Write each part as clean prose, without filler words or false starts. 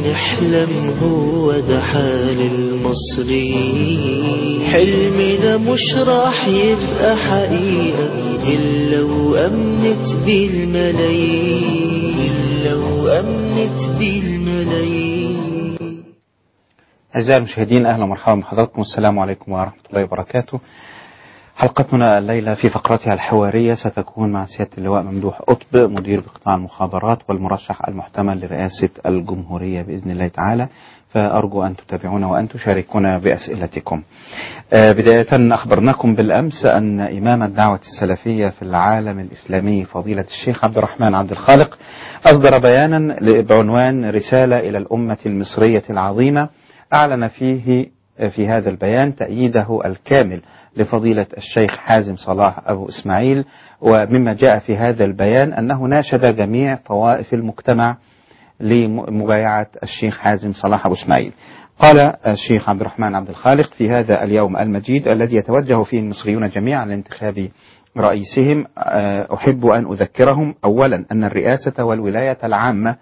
نحلم هو ده حال المصريين. حلمنا مش راح يبقى حقيقة إلا وأمنت بالملايين، إلا وأمنت بالملايين. أعزائي المشاهدين، أهلا ومرحبا بحضراتكم، والسلام عليكم ورحمة الله وبركاته. حلقتنا الليلة في فقرتها الحوارية ستكون مع سيادة اللواء ممدوح قطب، مدير بقطاع المخابرات والمرشح المحتمل لرئاسة الجمهورية بإذن الله تعالى، فأرجو أن تتابعونا وأن تشاركونا بأسئلتكم. بداية أخبرناكم بالأمس أن إمام الدعوة السلفية في العالم الإسلامي فضيلة الشيخ عبد الرحمن عبد الخالق أصدر بيانا بعنوان رسالة إلى الأمة المصرية العظيمة، أعلن فيه في هذا البيان تأييده الكامل لفضيلة الشيخ حازم صلاح أبو إسماعيل. ومما جاء في هذا البيان أنه ناشد جميع طوائف المجتمع لمبايعة الشيخ حازم صلاح أبو إسماعيل. قال الشيخ عبد الرحمن عبد الخالق في هذا اليوم المجيد الذي يتوجه فيه المصريون جميعا لانتخاب رئيسهم، أحب أن أذكرهم أولا أن الرئاسة والولاية العامة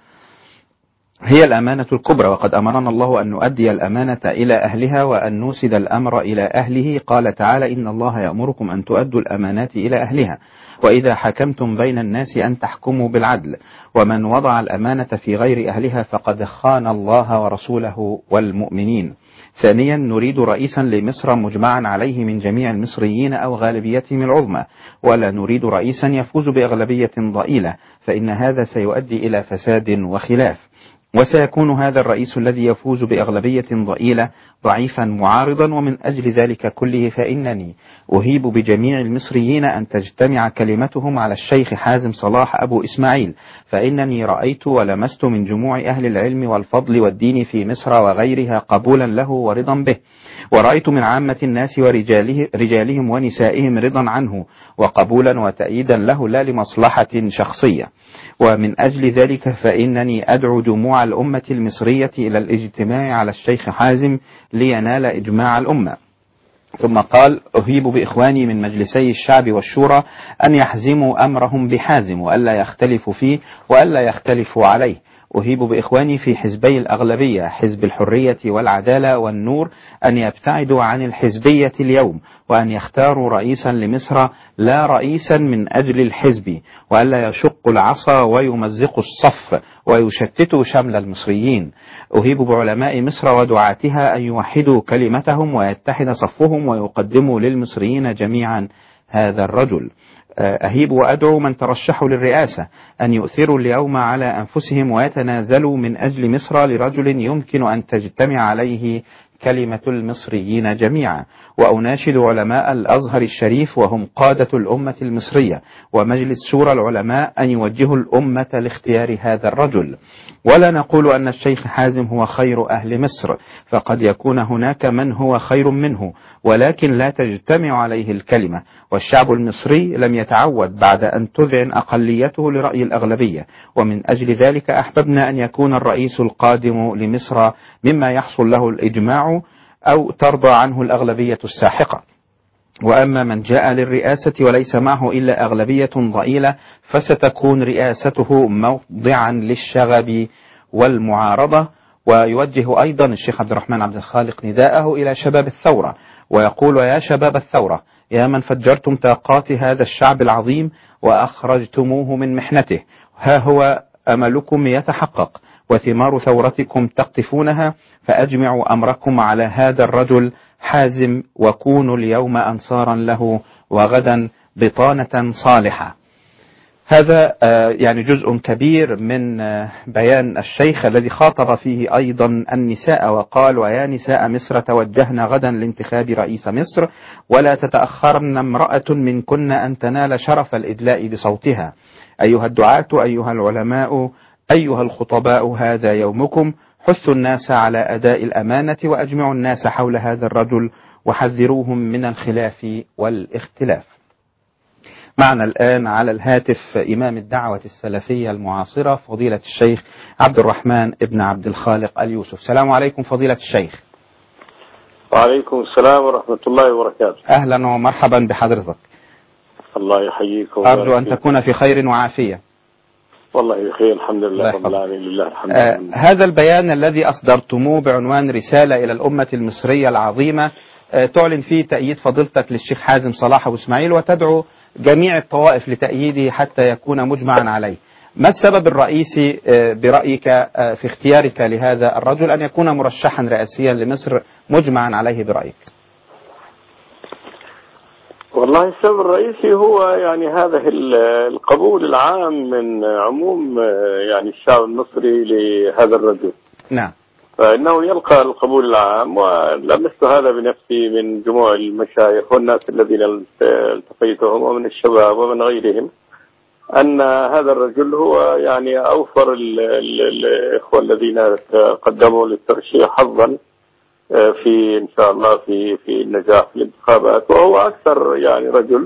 هي الأمانة الكبرى، وقد أمرنا الله أن نؤدي الأمانة إلى أهلها وأن نوسد الأمر إلى أهله. قال تعالى: إن الله يأمركم أن تؤدوا الأمانات إلى أهلها وإذا حكمتم بين الناس أن تحكموا بالعدل، ومن وضع الأمانة في غير أهلها فقد خان الله ورسوله والمؤمنين. ثانيا، نريد رئيسا لمصر مجمعا عليه من جميع المصريين أو غالبيتهم العظمى، ولا نريد رئيسا يفوز بأغلبية ضئيلة، فإن هذا سيؤدي إلى فساد وخلاف، وسيكون هذا الرئيس الذي يفوز بأغلبية ضئيلة ضعيفا معارضا. ومن أجل ذلك كله فإنني أهيب بجميع المصريين أن تجتمع كلمتهم على الشيخ حازم صلاح أبو إسماعيل، فإنني رأيت ولمست من جموع أهل العلم والفضل والدين في مصر وغيرها قبولا له ورضا به، ورأيت من عامة الناس ورجالهم ونسائهم رضا عنه وقبولا وتأييدا له لا لمصلحة شخصية. ومن أجل ذلك فإنني أدعو جموع الأمة المصرية إلى الاجتماع على الشيخ حازم لينال إجماع الأمة. ثم قال: أهيب بإخواني من مجلسي الشعب والشورى أن يحزموا أمرهم بحازم وألا يختلفوا فيه وألا يختلفوا عليه. أهيب بإخواني في حزبي الأغلبية، حزب الحرية والعدالة والنور، أن يبتعدوا عن الحزبية اليوم، وأن يختاروا رئيسا لمصر لا رئيسا من أجل الحزب، وألا يشقوا العصا ويمزقوا الصف ويشتتوا شمل المصريين. أهيب بعلماء مصر ودعاتها أن يوحدوا كلمتهم ويتحد صفهم ويقدموا للمصريين جميعا هذا الرجل. أهيب وأدعو من ترشحوا للرئاسة أن يؤثروا اليوم على أنفسهم ويتنازلوا من أجل مصر لرجل يمكن أن تجتمع عليه كلمة المصريين جميعا. وأناشد علماء الأزهر الشريف وهم قادة الأمة المصرية ومجلس شورى العلماء أن يوجهوا الأمة لاختيار هذا الرجل. ولا نقول أن الشيخ حازم هو خير أهل مصر، فقد يكون هناك من هو خير منه، ولكن لا تجتمع عليه الكلمة، والشعب المصري لم يتعود بعد أن تذعن أقليته لرأي الأغلبية. ومن أجل ذلك أحببنا أن يكون الرئيس القادم لمصر مما يحصل له الإجماع أو ترضى عنه الأغلبية الساحقة. وأما من جاء للرئاسة وليس معه إلا أغلبية ضئيلة فستكون رئاسته موضعا للشغب والمعارضة. ويوجه أيضا الشيخ عبد الرحمن عبد الخالق نداءه إلى شباب الثورة ويقول: يا شباب الثورة، يا من فجرتم طاقات هذا الشعب العظيم وأخرجتموه من محنته، ها هو أملكم يتحقق وثمار ثورتكم تقطفونها، فأجمعوا أمركم على هذا الرجل حازم وكونوا اليوم أنصارا له وغدا بطانة صالحة. هذا يعني جزء كبير من بيان الشيخ الذي خاطب فيه أيضا النساء وقال: ويا نساء مصر توجهن غدا لانتخاب رئيس مصر، ولا تتأخرن امرأة منكن أن تنال شرف الإدلاء بصوتها. أيها الدعاة، أيها العلماء، أيها الخطباء، هذا يومكم، حثوا الناس على أداء الأمانة وأجمعوا الناس حول هذا الرجل وحذروهم من الخلاف والاختلاف. معنا الآن على الهاتف إمام الدعوة السلفية المعاصرة فضيلة الشيخ عبد الرحمن ابن عبد الخالق اليوسف. السلام عليكم فضيلة الشيخ. وعليكم السلام ورحمة الله وبركاته. أهلا ومرحبا بحضرتك. الله يحييكم. أرجو أن تكون في خير وعافية. والله بخير الحمد لله رب العالمين، لله الحمد لله. هذا البيان الذي أصدرتموه بعنوان رسالة إلى الأمة المصرية العظيمة تعلن فيه تأييد فضيلتك للشيخ حازم صلاح أبو إسماعيل وتدعو جميع الطوائف لتأييده حتى يكون مجمعا عليه. ما السبب الرئيسي برأيك في اختيارك لهذا الرجل أن يكون مرشحا رئاسيا لمصر مجمعا عليه برأيك؟ والله السبب الرئيسي هو يعني هذا القبول العام من عموم يعني الشعب المصري لهذا الرجل. نعم. فإنه يلقى القبول العام، ولمست هذا بنفسي من جموع المشايخ والناس الذين التقيتهم ومن الشباب ومن غيرهم، أن هذا الرجل هو يعني أوفر الإخوة الذين قدموا للترشيح حظا في إن شاء الله في النجاح في الانتخابات، وهو أكثر يعني رجل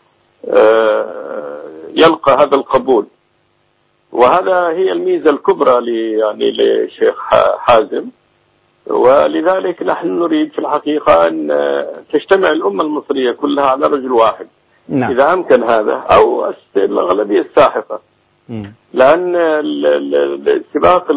يلقى هذا القبول. وهذا هي الميزة الكبرى يعني للشيخ حازم، ولذلك نحن نريد في الحقيقة أن تجتمع الأمة المصرية كلها على رجل واحد. نعم. إذا أمكن هذا أو الأغلبية الساحقة، لأن سباق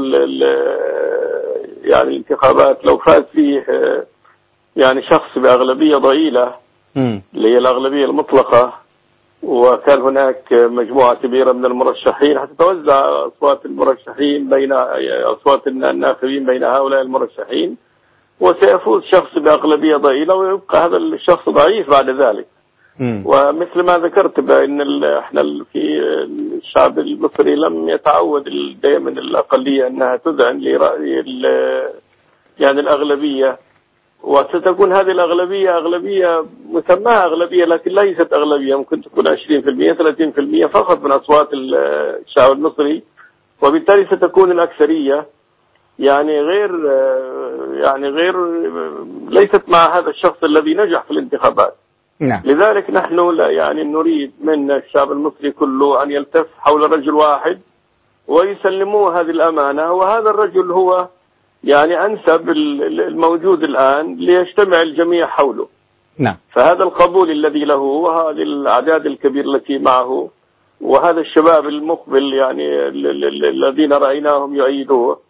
يعني الانتخابات لو فاز فيه يعني شخص بأغلبية ضئيلة اللي هي الأغلبية المطلقة، وكان هناك مجموعة كبيرة من المرشحين، هتتوزع أصوات المرشحين بين أصوات الناخبين بين هؤلاء المرشحين، وسيفوز شخص بأغلبية ضئيلة ويبقى هذا الشخص ضعيف بعد ذلك. ومثل ما ذكرت بأن احنا في الشعب المصري لم يتعود دائما الأقلية أنها تذعن لرأي يعني الأغلبية، وستكون هذه الأغلبية أغلبية مسماها أغلبية لكن ليست أغلبية، ممكن تكون 20% 30% فقط من أصوات الشعب المصري، وبالتالي ستكون الأكثرية يعني غير ليست مع هذا الشخص الذي نجح في الانتخابات. نعم. لذلك نحن يعني نريد من الشعب المصري كله أن يلتف حول رجل واحد ويسلموه هذه الأمانة، وهذا الرجل هو يعني أنسب الموجود الآن ليجتمع الجميع حوله. نعم. فهذا القبول الذي له وهذه الأعداد الكبيرة التي معه وهذا الشباب المقبل يعني الذين رأيناهم يؤيدوه،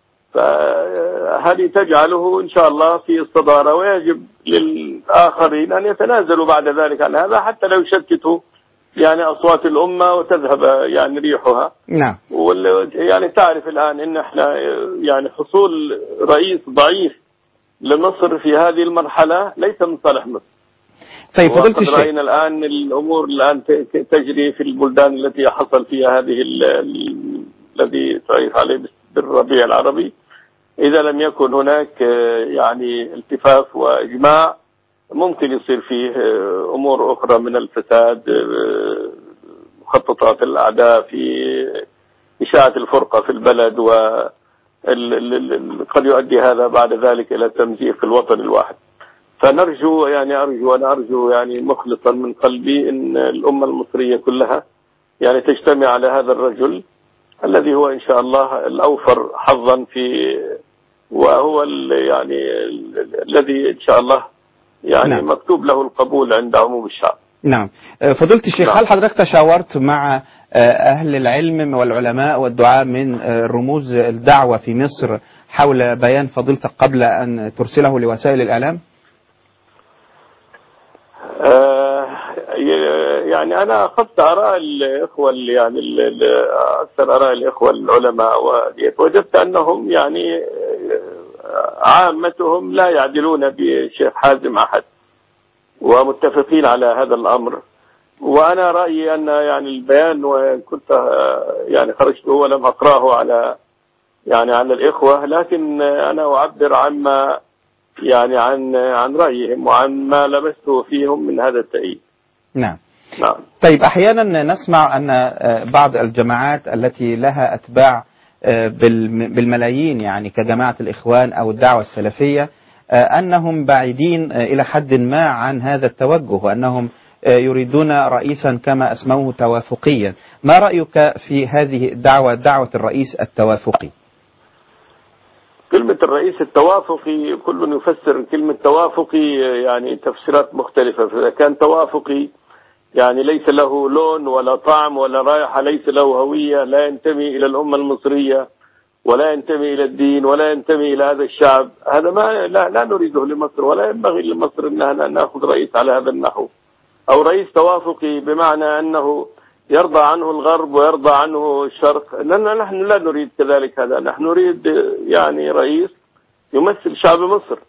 فهذه تجعله إن شاء الله في الصدارة، ويجب للآخرين أن يتنازلوا بعد ذلك عن هذا حتى لو يشتتوا يعني أصوات الأمة وتذهب يعني ريحها. نعم. يعني تعرف الآن إن احنا يعني حصول رئيس ضعيف لمصر في هذه المرحلة ليس من صالح مصر. طيب فضلت الشيخ، رأينا الآن الأمور الآن تجري في البلدان التي حصل فيها هذه الذي تعرف عليه بالربيع العربي، إذا لم يكن هناك يعني التفاف وإجماع ممكن يصير فيه أمور أخرى من الفساد، مخططات الأعداء في إشاعة الفرقة في البلد، وقد يؤدي هذا بعد ذلك إلى تمزيق الوطن الواحد. فنرجو يعني أرجو يعني مخلصا من قلبي أن الأمة المصرية كلها يعني تجتمع على هذا الرجل الذي هو إن شاء الله الأوفر حظا وهو يعني الذي إن شاء الله يعني نعم. مكتوب له القبول عند عموم الشعب. نعم. فضلت الشيخ، نعم. هل حضرتك تشاورت مع أهل العلم والعلماء والدعاء من رموز الدعوة في مصر حول بيان فضيلتك قبل أن ترسله لوسائل الإعلام؟ يعني أنا أخذت آراء الإخوة يعني أكثر آراء الإخوة العلماء، وجدت أنهم يعني عامتهم لا يعدلون بشيخ حازم أحد ومتفقين على هذا الأمر. وأنا رأيي أن يعني البيان وكنت يعني خرجته ولم أقرأه على الإخوة، لكن أنا أعبر عما يعني عن رأيهم وعن ما لمسته فيهم من هذا التأييد. نعم. نعم. طيب أحيانا نسمع أن بعض الجماعات التي لها أتباع بالملايين يعني كجماعة الإخوان أو الدعوة السلفية أنهم بعيدين إلى حد ما عن هذا التوجه، وأنهم يريدون رئيسا كما أسموه توافقيا. ما رأيك في هذه الدعوة، دعوة الرئيس التوافقي؟ كلمة الرئيس التوافقي كل يفسر كلمة توافقي يعني تفسيرات مختلفة. فإذا كان توافقي يعني ليس له لون ولا طعم ولا رائحة، ليس له هوية، لا ينتمي إلى الأمة المصرية ولا ينتمي إلى الدين ولا ينتمي إلى هذا الشعب، هذا ما لا نريده لمصر، ولا ينبغي لمصر أنها نأخذ رئيس على هذا النحو، أو رئيس توافقي بمعنى أنه يرضى عنه الغرب ويرضى عنه الشرق. نحن لا نريد كذلك، هذا نحن نريد يعني رئيس يمثل شعب مصر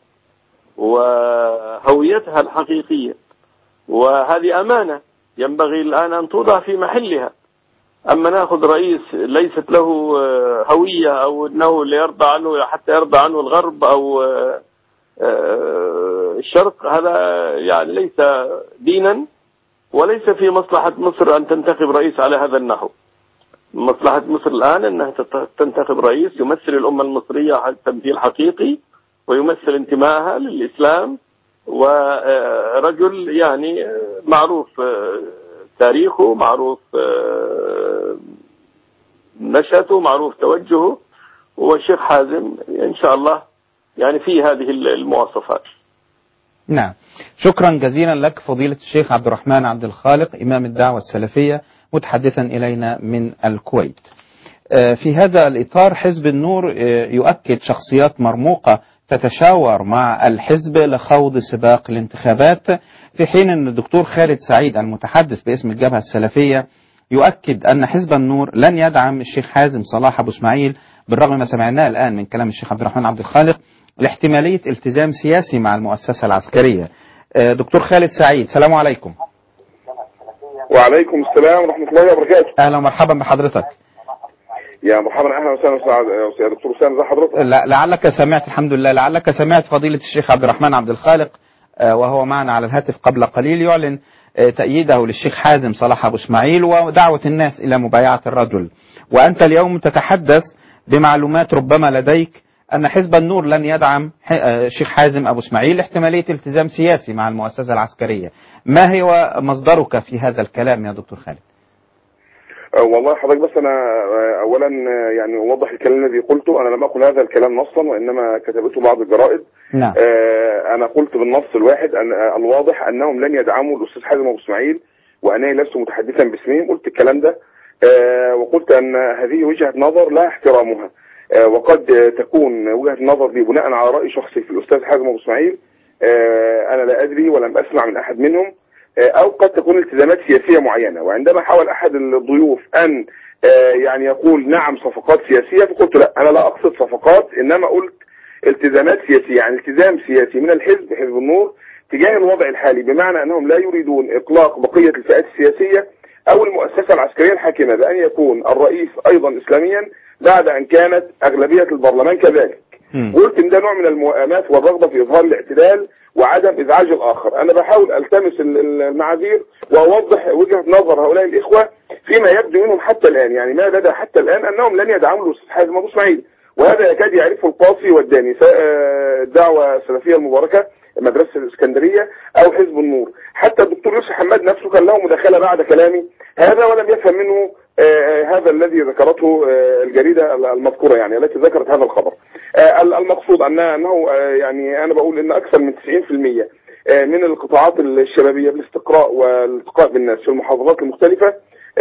وهويتها الحقيقية، وهذه أمانة ينبغي الآن أن توضع في محلها. أما نأخذ رئيس ليست له هوية أو أنه ليرضى عنه حتى يرضى عنه الغرب أو الشرق، هذا يعني ليس دينا وليس في مصلحة مصر أن تنتخب رئيس على هذا النحو. مصلحة مصر الآن أنها تنتخب رئيس يمثل الأمة المصرية تمثيل حقيقي ويمثل انتمائها للإسلام، ورجل يعني معروف تاريخه، معروف نشأته، معروف توجهه، والشيخ حازم إن شاء الله يعني في هذه المواصفات. نعم، شكرا جزيلا لك فضيلة الشيخ عبد الرحمن عبد الخالق، إمام الدعوة السلفية، متحدثا إلينا من الكويت. في هذا الإطار حزب النور يؤكد شخصيات مرموقة تتشاور مع الحزب لخوض سباق الانتخابات، في حين أن الدكتور خالد سعيد المتحدث باسم الجبهة السلفية يؤكد أن حزب النور لن يدعم الشيخ حازم صلاح أبو إسماعيل، بالرغم ما سمعناه الآن من كلام الشيخ عبد الرحمن عبد الخالق لاحتمالية التزام سياسي مع المؤسسة العسكرية. دكتور خالد سعيد، السلام عليكم. وعليكم السلام ورحمة الله وبركاته. أهلا ومرحبا بحضرتك. يا مرحبا، أهلا وسهلا يا دكتور أسامة، ازي حضرتك؟ لعلك سمعت، الحمد لله، لعلك سمعت فضيلة الشيخ عبد الرحمن عبد الخالق وهو معنا على الهاتف قبل قليل يعلن تأييده للشيخ حازم صلاح أبو إسماعيل ودعوة الناس إلى مبايعة الرجل، وأنت اليوم تتحدث بمعلومات ربما لديك أن حزب النور لن يدعم الشيخ حازم أبو إسماعيل لاحتمالية التزام سياسي مع المؤسسة العسكرية. ما هو مصدرك في هذا الكلام يا دكتور خالد؟ والله حضرتك، بس أنا أولا يعني أوضح الكلام الذي قلته، أنا لم أقل هذا الكلام نصا وإنما كتبته بعض الجرائد. نعم. أنا قلت بالنص الواحد أن الواضح أنهم لن يدعموا الأستاذ حازم أبو إسماعيل، وأنا لست متحدثا باسمهم، قلت الكلام ده، وقلت أن هذه وجهة نظر لا احترامها، وقد تكون وجهة النظر دي بناء على رأي شخصي في الأستاذ حازم أبو إسماعيل، أنا لا أدري ولم أسمع من أحد منهم، أو قد تكون التزامات سياسية معينة. وعندما حاول أحد الضيوف أن يعني يقول نعم صفقات سياسية، فقلت لا، أنا لا أقصد صفقات، إنما قلت التزامات سياسية، يعني التزام سياسي من الحزب، حزب النور، تجاه الوضع الحالي، بمعنى أنهم لا يريدون إطلاق بقية الفئات السياسية أو المؤسسة العسكرية الحاكمة، بأن يكون الرئيس أيضا إسلاميا بعد أن كانت أغلبية البرلمان كذلك. قلت إن ده نوع من الموائمات والرغبة في إظهار الاعتدال وعدم إزعاج الآخر. أنا بحاول ألتمس المعاذير وأوضح وجهة نظر هؤلاء الإخوة فيما يبدو منهم حتى الآن، يعني ما بدا حتى الآن أنهم لن يدعموا الأستاذ حازم أبو إسماعيل، وهذا يكاد يعرفه القاصي والداني، الدعوة السلفية المباركة، مدرسة الإسكندرية، أو حزب النور. حتى الدكتور يوسف حماد نفسه كان له مداخلة بعد كلامي هذا، ولم يفهم منه هذا الذي ذكرته الجريدة المذكورة، يعني التي ذكرت هذا الخبر. المقصود أنه يعني أنا بقول أن أكثر من 90% من القطاعات الشبابية بالاستقراء والالتقاء بالناس في المحافظات المختلفة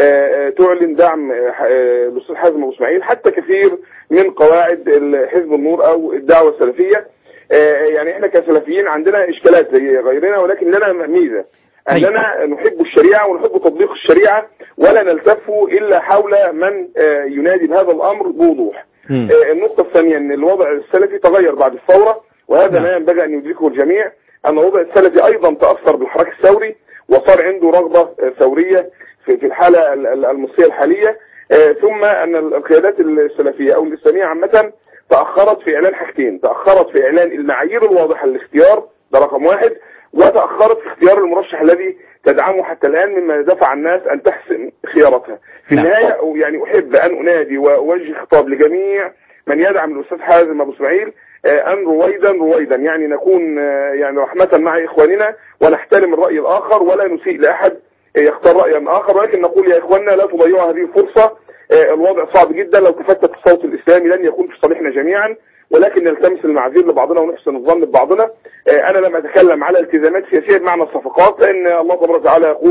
تعلن دعم الأستاذ حازم أبو إسماعيل، حتى كثير من قواعد حزب النور أو الدعوة السلفية. يعني احنا كسلفيين عندنا إشكالات زي غيرنا، ولكن لنا ميزة أننا نحب الشريعة ونحب تطبيق الشريعة، ولا نلتف إلا حول من ينادي بهذا الأمر بوضوح. النقطة الثانية أن الوضع السلفي تغير بعد الثورة، وهذا ما ينبغي أن يدركه الجميع، أن الوضع السلفي أيضا تأثر بالحراك الثوري، وصار عنده رغبة ثورية في الحالة المصرية الحالية. ثم أن القيادات السلفية أو الإسلامية عامة تأخرت في إعلان حاجتين، تأخرت في إعلان المعايير الواضحة للاختيار، ده رقم واحد، وتأخرت في اختيار المرشح الذي تدعمه حتى الآن، مما دفع الناس أن تحسن خياراتها. في النهاية يعني أحب أن أنادي وأوجه خطاب لجميع من يدعم الأستاذ حازم أبو إسماعيل، أن رويدا يعني نكون يعني رحمة مع إخواننا، ونحترم الرأي الآخر ولا نسيء لأحد يختار رأيا آخر، ولكن نقول يا إخواننا لا تضيعوا هذه الفرصة. الوضع صعب جدا، لو تفتت الصوت الإسلامي لن يكون في صالحنا جميعا، ولكن نلتمس المعاذير لبعضنا ونحسن الظن ببعضنا. أنا لم أتكلم على التزامات سياسية بمعنى الصفقات، لأن الله تبارك وتعالى يقول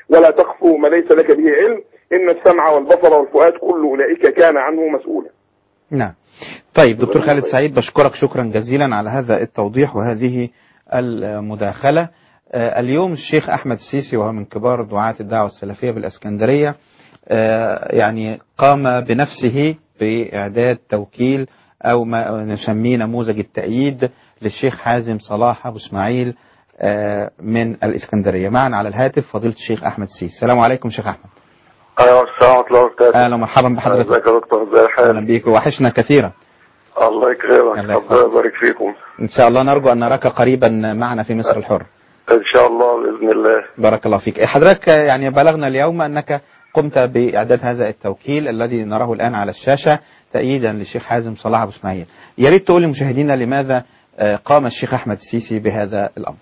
ولا تخف ما ليس لك به علم، إن السمع والبصر والفؤاد كل أولئك كان عنه مسؤولا. نعم. طيب دكتور خالد سعيد، بشكرك شكرا جزيلا على هذا التوضيح وهذه المداخلة. اليوم الشيخ أحمد السيسي وهو من كبار دعاة الدعوة السلفية بالإسكندرية يعني قام بنفسه بإعداد توكيل أو ما نسميه نموذج التأييد للشيخ حازم صلاح أبو إسماعيل من الإسكندرية. معنا على الهاتف فضيلة الشيخ أحمد السيسي. السلام عليكم شيخ أحمد. ايوه السلام ورحمه الله وبركاته. أهلا ومرحبا بحضرتك. ازيك يا دكتور؟ ازي الحال؟ أهلا بيك، وحشنا كثيرا. الله يكرمك، ربنا يبارك فيكم. إن شاء الله نرجو أن نراك قريبا معنا في مصر الحر. ان شاء الله باذن الله. بارك الله فيك. حضرتك يعني بلغنا اليوم أنك قمت بإعداد هذا التوكيل الذي نراه الآن على الشاشة تأييدا للشيخ حازم صلاح أبو إسماعيل. يا ريت تقول لمشاهدينا لماذا قام الشيخ أحمد السيسي بهذا الأمر.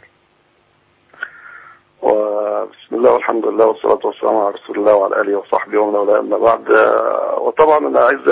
وبسم الله والحمد لله والصلاة والسلام على رسول الله وعلى آله وصحبه ومن والاه، أما بعد. وطبعا أنا عايز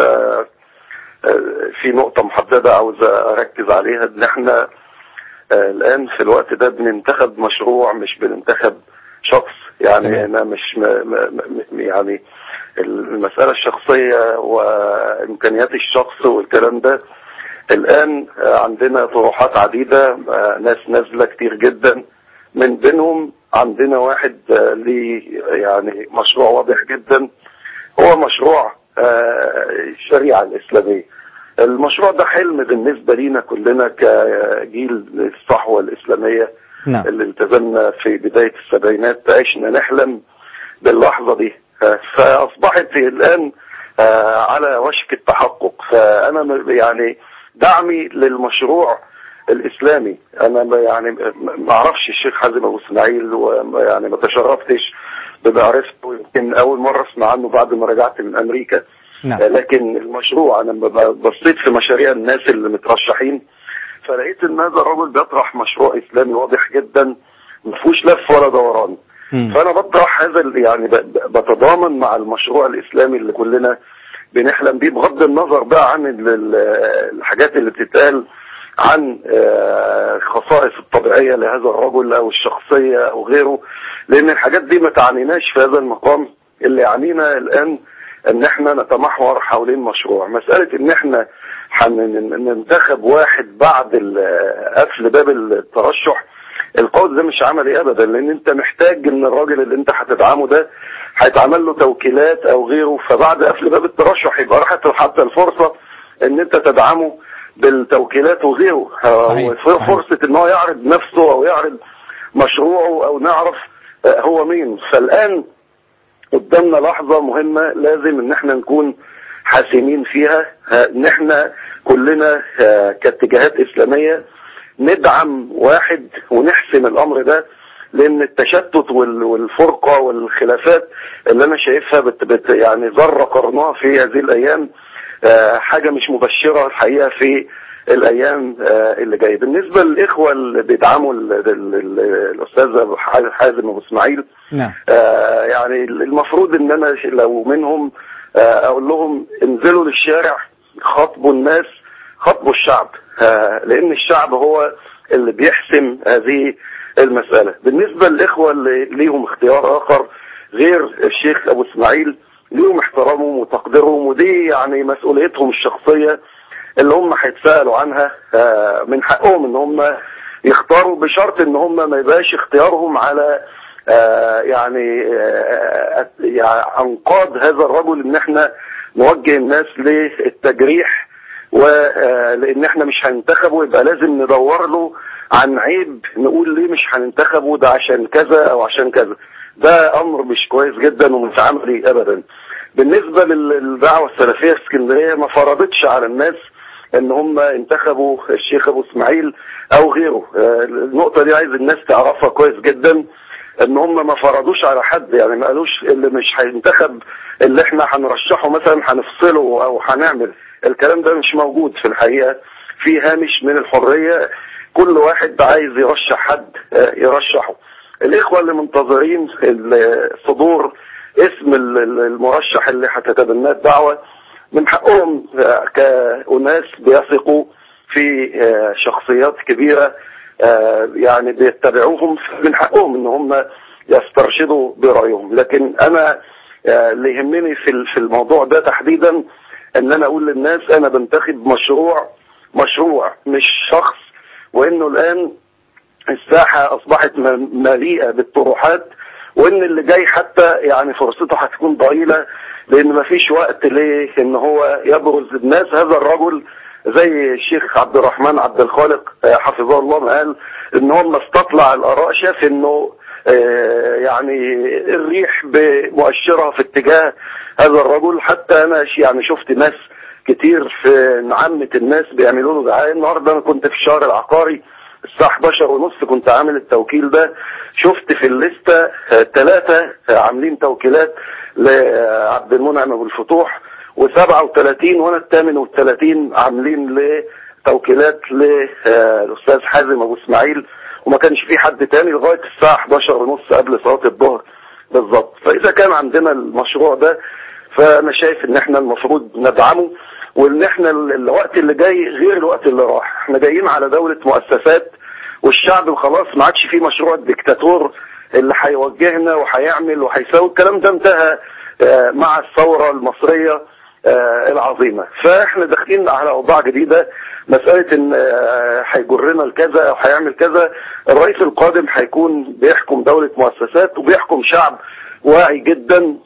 في نقطة محددة عاوز أركز عليها، إن إحنا الآن في الوقت ده بننتخب مشروع، مش بننتخب شخص. يعني أنا مش يعني المسألة الشخصية وإمكانيات الشخص والكلام ده. الآن عندنا طروحات عديدة، ناس نازلة كتير جدا، من بينهم عندنا واحد ليه يعني مشروع واضح جدا، هو مشروع الشريعة الإسلامية. المشروع ده حلم بالنسبة لينا كلنا كجيل الصحوة الإسلامية. نعم. اللي التزمنا في بداية السبعينات عشنا نحلم باللحظة دي، فأصبحت الآن على وشك التحقق. فأنا يعني دعمي للمشروع الإسلامي، أنا يعني ما أعرفش الشيخ حازم أبو إسماعيل، ويعني ما تشرفتش بمعرفته، يمكن أول مرة أسمع عنه بعد ما رجعت من أمريكا. نعم. لكن المشروع أنا بصيت في مشاريع الناس اللي مترشحين، فلقيت إن هذا الرجل بيطرح مشروع إسلامي واضح جدا، ما فيهوش لف ولا دوران. فأنا بطرح هذا يعني بتضامن مع المشروع الإسلامي اللي كلنا بنحلم بيه، بغض النظر بقى عن الحاجات اللي بتتقال عن خصائص الطبيعية لهذا الرجل أو الشخصية أو غيره، لأن الحاجات دي ما تعنيناش في هذا المقام. اللي يعنينا الآن ان احنا نتمحور حوالين مشروع. مسألة ان احنا ننتخب واحد بعد قفل باب الترشح، القول ده مش عملي ابدا، لان انت محتاج ان الراجل اللي انت هتدعمه ده هيتعمل له توكيلات او غيره، فبعد قفل باب الترشح يبقى راحت حتى الفرصة ان انت تدعمه بالتوكيلات وغيره. فرصة ان هو يعرض نفسه او يعرض مشروعه او نعرف هو مين. فالان قدامنا لحظة مهمة لازم ان احنا نكون حاسمين فيها، ان احنا كلنا كاتجاهات اسلامية ندعم واحد ونحسم الامر ده، لان التشتت والفرقة والخلافات اللي انا شايفها يعني ذرة قرنها في هذه الايام، حاجة مش مبشرة الحقيقة في الايام اللي جايه. بالنسبه للاخوه اللي بيدعموا الاستاذ حازم ابو اسماعيل، نعم. يعني المفروض ان انا لو منهم اقول لهم انزلوا للشارع، خاطبوا الناس، خاطبوا الشعب، لان الشعب هو اللي بيحسم هذه المساله. بالنسبه للاخوه اللي ليهم اختيار اخر غير الشيخ ابو اسماعيل، ليهم احترامهم وتقديرهم، ودي يعني مسؤوليتهم الشخصيه اللي هم هيتسألوا عنها. من حقهم ان هم يختاروا، بشرط ان هم ما يبقاش اختيارهم على يعني انقاض هذا الرجل، ان احنا نوجه الناس للتجريح، ولان احنا مش هننتخبه يبقى لازم ندور له عن عيب نقول ليه مش هننتخبه، ده عشان كذا او عشان كذا. ده امر مش كويس جدا ومش عملي ابدا. بالنسبة للدعوة السلفية في اسكندرية، ما فرضتش على الناس ان هم انتخبوا الشيخ ابو اسماعيل او غيره. النقطة دي عايز الناس تعرفها كويس جدا، ان هم ما فرضوش على حد، يعني ما قالوش اللي مش هينتخب اللي احنا هنرشحه مثلا هنفصله او هنعمل. الكلام ده مش موجود في الحقيقة، في هامش من الحرية، كل واحد عايز يرشح حد يرشحه. الاخوة اللي منتظرين صدور اسم المرشح اللي هتتبناه الدعوة، من حقهم كأناس بيثقوا في شخصيات كبيرة يعني بيتبعوهم، من حقهم ان هم يسترشدوا برأيهم. لكن أنا اللي يهمني في الموضوع ده تحديدا ان انا اقول للناس انا بنتخب مشروع مش شخص، وانه الان الساحة اصبحت مليئة بالطروحات، وان اللي جاي حتى يعني فرصته هتكون ضئيلة، لان مفيش وقت ليه ان هو يبرز الناس. هذا الرجل زي الشيخ عبد الرحمن عبد الخالق حفظه الله ما قال ان هو لما استطلع الاراء شاف انه يعني الريح بمؤشرها في اتجاه هذا الرجل. حتى انا يعني شفت ناس كتير في عامة الناس بيعملوا له دعاية. النهارده انا كنت في الشهر العقاري الساعة 11:30 كنت عامل التوكيل ده، شفت في الليستة 3 عاملين توكيلات لعبد المنعم ابو الفتوح، و37 وانا ال38 عاملين لتوكيلات للاستاذ حازم ابو اسماعيل، وما كانش في حد تاني لغاية الساعة 11:30 قبل صلاة الظهر بالظبط. فإذا كان عندنا المشروع ده فأنا شايف إن إحنا المفروض ندعمه، وإن إحنا الوقت اللي جاي غير الوقت اللي راح. إحنا جايين على دولة مؤسسات، والشعب خلاص ما عادش فيه مشروع الدكتاتور اللي هيوجهنا وهيعمل وهيساوي. الكلام ده انتهى مع الثورة المصرية العظيمة. فإحنا داخلين على أوضاع جديدة. مسألة ان هيجرنا لكذا او هيعمل كذا، الرئيس القادم هيكون بيحكم دولة مؤسسات وبيحكم شعب واعي جدا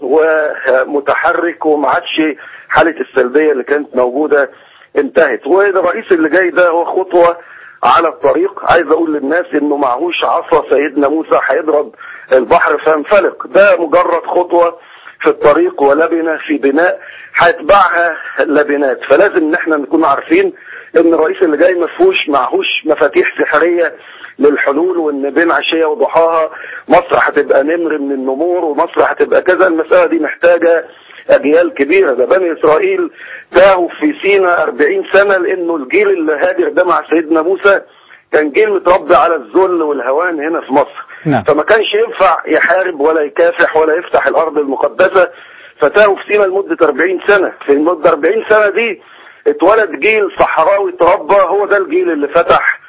ومتحرك، وما عادش حالة السلبية اللي كانت موجودة انتهت. والرئيس اللي جاي ده هو خطوة على الطريق. عايز اقول للناس انه معهوش عصا سيدنا موسى هيضرب البحر فينفلق، ده مجرد خطوة في الطريق ولبنة في بناء هيتبعها لبنات. فلازم ان احنا نكون عارفين ان الرئيس اللي جاي معهوش مفاتيح سحرية للحلول، وان بين عشية وضحاها مصر هتبقى نمر من النمور ومصر هتبقى كذا. المسألة دي محتاجة اجيال كبيرة. ده بني اسرائيل تاهوا في سينا 40 سنة لانه الجيل اللي هاجر ده مع سيدنا موسى كان جيل متربي على الذل والهوان هنا في مصر. نعم. فما كانش ينفع يحارب ولا يكافح ولا يفتح الارض المقدسة، فتاهوا في سينا لمدة 40 سنة. في المدة 40 سنة دي اتولد جيل صحراوي تربى، هو ده الجيل اللي فتح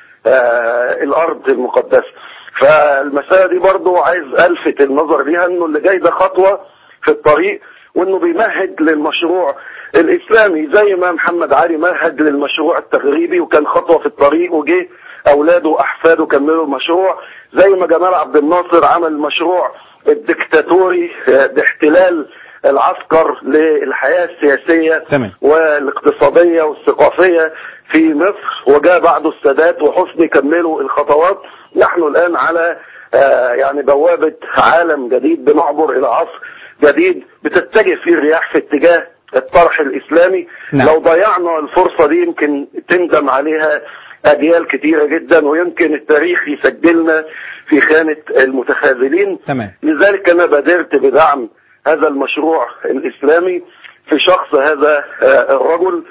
الارض المقدسة. فالمسألة دي برضو عايز الفت النظر ليها، انه اللي جاي ده خطوة في الطريق، وانه بيمهد للمشروع الاسلامي زي ما محمد علي مهد للمشروع التغريبي وكان خطوة في الطريق، وجه اولاده واحفاده كملوا المشروع، زي ما جمال عبد الناصر عمل مشروع الدكتاتوري باحتلال العسكر للحياة السياسية والاقتصادية والثقافية في مصر، وجاء بعده السادات وحسني كملوا الخطوات. نحن الآن على يعني بوابة عالم جديد، بنعبر إلى عصر جديد بتتجه فيه الرياح في اتجاه الطرح الإسلامي. نعم. لو ضيعنا الفرصة دي يمكن تندم عليها أجيال كتيرة جدا، ويمكن التاريخ يسجلنا في خانة المتخاذلين. لذلك أنا بادرت بدعم هذا المشروع الإسلامي في شخص هذا الرجل،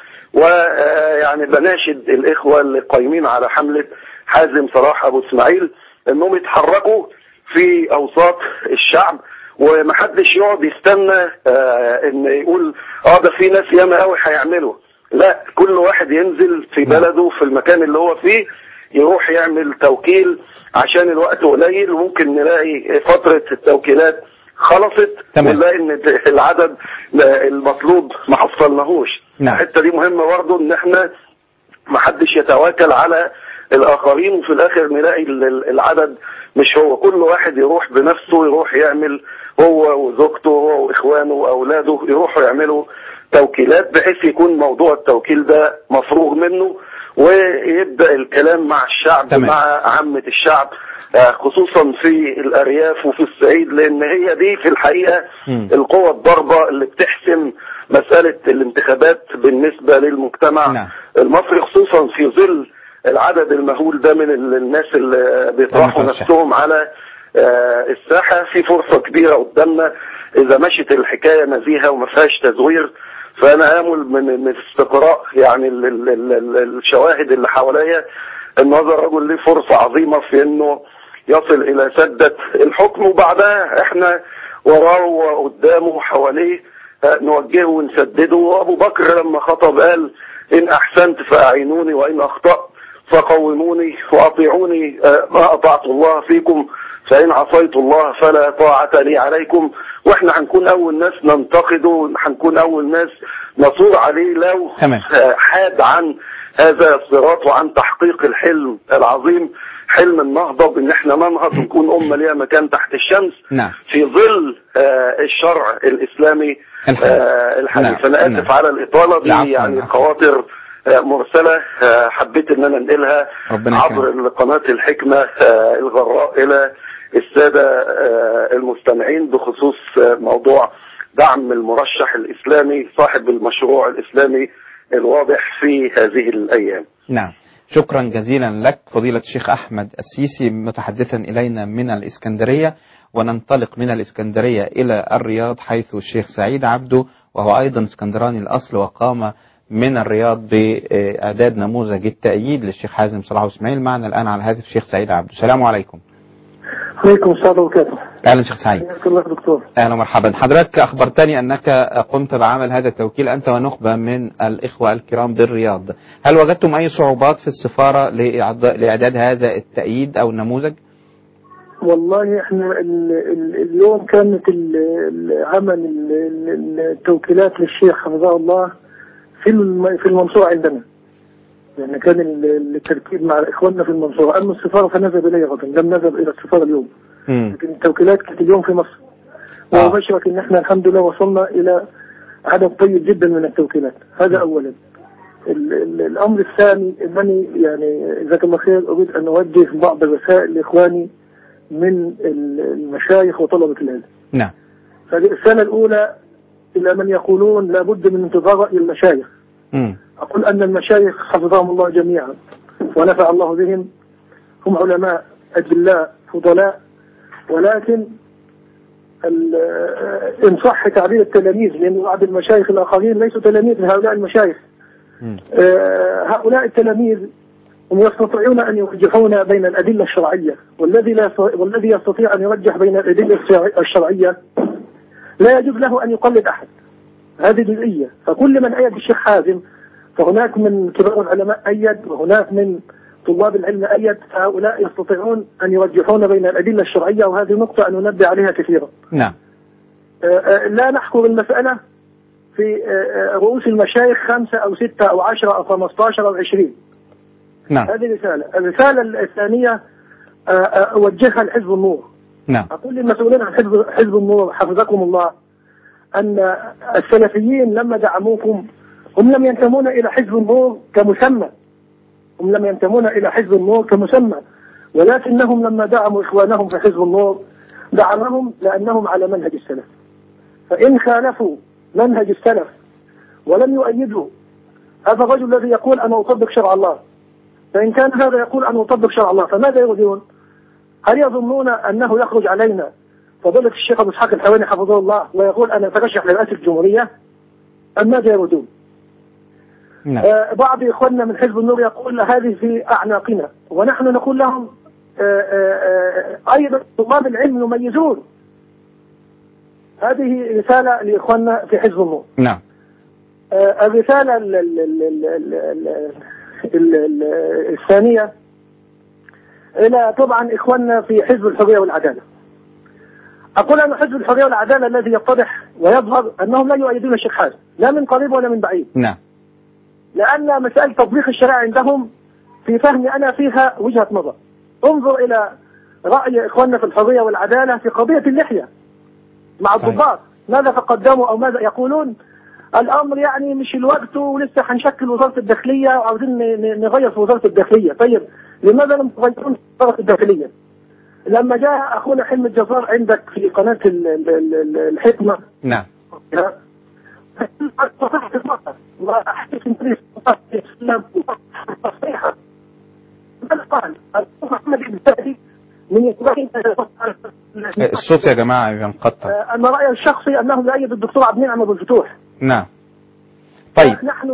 ويعني بناشد الإخوة اللي قايمين على حملة حازم صلاح أبو اسماعيل أنهم يتحركوا في أوساط الشعب، ومحدش يقعد يستنى ان يقول ده في ناس ياما قوي هيعملوا. لا، كل واحد ينزل في بلده في المكان اللي هو فيه يروح يعمل توكيل، عشان الوقت قليل وممكن نلاقي فترة التوكيلات خلصت ونلاقي ان العدد المطلوب ما حصلناهوش. الحته دي مهمة برضه، ان احنا ما حدش يتواكل على الاخرين وفي الاخر نلاقي العدد مش هو. كل واحد يروح بنفسه، يروح يعمل هو وزوجته واخوانه واولاده يروحوا يعملوا توكيلات، بحيث يكون موضوع التوكيل ده مفروغ منه، ويبدأ الكلام مع الشعب مع عامة الشعب، خصوصا في الأرياف وفي الصعيد، لأن هي دي في الحقيقة القوة الضاربة اللي بتحسم مسألة الانتخابات بالنسبة للمجتمع المصري، خصوصا في ظل العدد المهول ده من الناس اللي بيطرحوا نفسهم على الساحة. في فرصة كبيرة قدامنا إذا مشت الحكاية نزيهة وما فيهاش تزوير. فأنا آمل من استقراء يعني الشواهد اللي حواليا إن هذا الرجل له فرصة عظيمة في إنه يصل إلى سدة الحكم، وبعدها إحنا وراه وقدامه وحواليه نوجهه ونسدده. وأبو بكر لما خطب قال إن أحسنت فأعينوني وإن أخطأت فقوموني وأطيعوني ما أطعت الله فيكم فإن عصيت الله فلا طاعة لي عليكم. واحنا هنكون أول ناس ننتقده، هنكون أول ناس نثور عليه لو حاد عن هذا الصراط وعن تحقيق الحلم العظيم، حلم النهضة، بان احنا ننهض ونكون أمة ليها مكان تحت الشمس في ظل الشرع الإسلامي الحديث. أنا آسف على الإطالة دي، يعني خواطر مرسلة حبيت ان انا انقلها عبر قناة الحكمة الغراء الى السادة المستمعين بخصوص موضوع دعم المرشح الإسلامي صاحب المشروع الإسلامي الواضح في هذه الأيام. نعم، شكرا جزيلا لك فضيلة الشيخ أحمد السيسي متحدثا إلينا من الإسكندرية. وننطلق من الإسكندرية إلى الرياض حيث الشيخ سعيد عبده وهو أيضا اسكندراني الأصل وقام من الرياض بإعداد نموذج التأييد للشيخ حازم صلاح وإسماعيل. معنا الآن على الهاتف الشيخ سعيد عبده. السلام عليكم. عليكم السلام وبركاته. أهلا شيخ سعيد. دكتور. أهلا ومرحبا. حضرتك أخبرتني أنك قمت بعمل هذا التوكيل أنت ونخبة من الإخوة الكرام بالرياض. هل وجدتم أي صعوبات في السفارة لإعداد هذا التأييد أو النموذج؟ والله احنا اليوم كانت عمل التوكيلات للشيخ حفظه الله في المنصورة عندنا، يعني كان التركيب مع إخواننا في المنصورة. أما السفارة فنذهب إليها غدا، لم نذهب إلى السفارة اليوم. لكن التوكيلات كانت اليوم في مصر. وأبشرك إن احنا الحمد لله وصلنا إلى عدد طيب جدا من التوكيلات. هذا أولا. الأمر الثاني أنني يعني جزاك الله خير أريد أن أوجه بعض الرسائل لإخواني من المشايخ وطلبة العلم. نعم. فالرسالة الأولى إلى من يقولون لابد من انتظار رأي المشايخ. أقول أن المشايخ حفظهم الله جميعا ونفع الله بهم هم علماء أجلاء فضلاء، ولكن إن صح تعبير التلاميذ، لأن بعض المشايخ الآخرين ليسوا تلاميذ لهؤلاء المشايخ. هؤلاء التلاميذ هم يستطيعون أن يرجحون بين الأدلة الشرعية، والذي يستطيع أن يرجح بين الأدلة الشرعية لا يجوز له أن يقلد أحد. هذه جزئية. فكل من أيد الشيخ حازم فهناك من كبار العلماء أيد، وهناك من طلاب العلم أيد، فهؤلاء يستطيعون أن يرجحون بين الأدلة الشرعية، وهذه نقطة أن ننبه عليها كثيرا. نعم. لا نحكر المسألة في رؤوس المشايخ 5 أو 6 أو 10 أو 15 أو 20. نعم. هذه رسالة. الرسالة الثانية أوجهها لحزب النور. نعم. أقول للمسؤولين عن حزب النور حفظكم الله أن السلفيين لما دعموكم هم لم ينتمون إلى حزب النور كمسمى، هم لم ينتمون إلى حزب النور كمسمى، ولكنهم لما دعموا إخوانهم في حزب النور دعمهم لأنهم على منهج السلف. فإن خالفوا منهج السلف ولم يؤيدوا هذا الرجل الذي يقول أنا أطبق شرع الله، فإن كان هذا يقول أنا أطبق شرع الله فماذا يريدون؟ هل يظنون أنه يخرج علينا فضيلة الشيخ أبو إسحاق الحويني حفظه الله ويقول أنا أترشح لرئاسة الجمهورية؟ أم ماذا يريدون؟ نعم. بعض إخواننا من حزب النور يقول هذه في أعناقنا، ونحن نقول لهم أيضا طلاب العلم يميزون. هذه رسالة لإخواننا في حزب النور. نعم. الرسالة الثانية إلى طبعا إخواننا في حزب الحرية والعدالة. أقول أن حزب الحرية والعدالة الذي يتضح ويظهر أنهم لا يؤيدون الشيخ حازم لا من قريب ولا من بعيد. نعم. لأن مسألة تطبيق الشريعة عندهم في فهمي أنا فيها وجهة نظر. انظر إلى رأي إخواننا في الحرية والعدالة في قضية اللحية مع الضباط، ماذا تقدموا أو ماذا يقولون؟ الأمر يعني مش الوقت ولسه هنشكل وزارة الداخلية وعاوزين نغير في وزارة الداخلية. طيب لماذا لم تغيرون في وزارة الداخلية؟ لما جاء أخونا حلم الجزار عندك في قناة الحكمة. نعم. الصوت يا جماعة ينقطع. أنا رأيي الشخصي أنه يؤيد الدكتور عبد المنعم أبو الفتوح. نعم. طيب.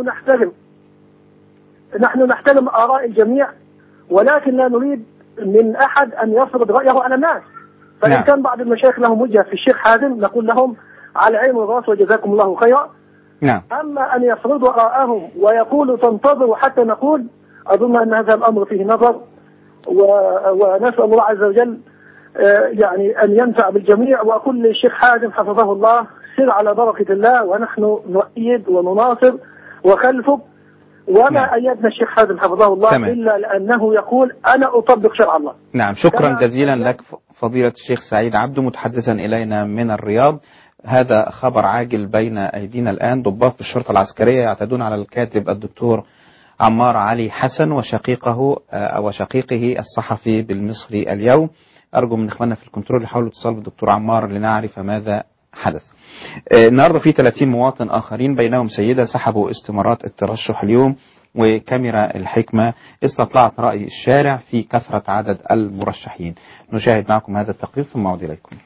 نحن نحترم آراء الجميع، ولكن لا نريد من أحد أن يفرض رأيه على الناس. فإن نعم. كان بعض المشايخ لهم وجهة في الشيخ حازم نقول لهم على عين والراس وجزاكم الله خيرا. نعم. أما أن يفرضوا آراءهم ويقولوا تنتظروا حتى نقول، أظن أن هذا الأمر فيه نظر، ونسأل الله عز وجل يعني أن ينفع بالجميع. وأقول للشيخ حازم حفظه الله سر على بركة الله، ونحن نؤيد ونناصر وخلفه، وما أيدنا الشيخ حازم حفظه الله تمام. إلا لأنه يقول أنا أطبق شرع الله. نعم، شكرا جزيلا لك فضيلة الشيخ سعيد عبده متحدثا إلينا من الرياض. هذا خبر عاجل بين أيدينا الآن. ضباط الشرطة العسكرية يعتدون على الكاتب الدكتور عمار علي حسن وشقيقه الصحفي بالمصري اليوم. أرجو من إخواننا في الكنترول يحاولوا اتصال بالدكتور عمار لنعرف ماذا حدث. النهارده في 30 مواطن آخرين بينهم سيدة سحبوا استمارات الترشح اليوم، وكاميرا الحكمة استطلعت رأي الشارع في كثرة عدد المرشحين. نشاهد معكم هذا التقرير ثم أعود إليكم.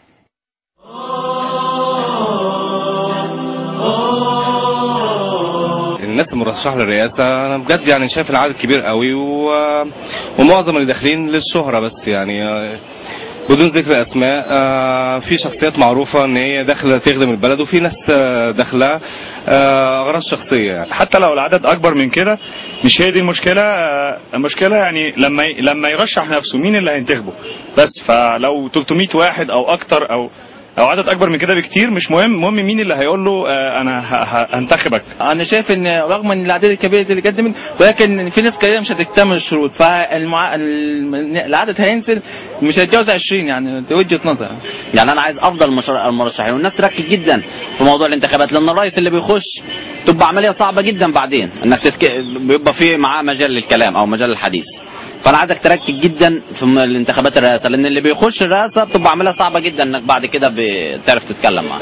الناس المرشحة للرئاسة أنا بجد يعني شايف العدد كبير قوي ومعظم اللي داخلين للشهرة بس، يعني بدون ذكر اسماء. في شخصيات معروفه ان هي داخله تخدم البلد، وفي ناس داخله اغراض شخصيه يعني. حتى لو العدد اكبر من كده مش هي دي المشكله. المشكله يعني لما يرشح نفسه مين اللي هينتخبه بس. فلو 300 واحد او اكتر او عدد اكبر من كده بكتير مش مهم، المهم مين اللي هيقول له انا هنتخبك. انا شايف ان رغم ان الاعداد الكبيره اللي قدمت، ولكن في ناس كتير مش هتكتمل الشروط، فالعدد هينزل مش هيتجاوز 20. يعني دي وجهه نظر. يعني انا عايز افضل المرشحين، والناس تركز جدا في موضوع الانتخابات، لان الرئيس اللي بيخش تبقى عمليه صعبه جدا بعدين انك بيبقى فيه معاه مجال للكلام او مجال الحديث. فانا عايزك تركز جدا في الانتخابات الرئاسه، لان اللي بيخش الرئاسه بتبقى عمليه صعبه جدا انك بعد كده بتعرف تتكلم معاه.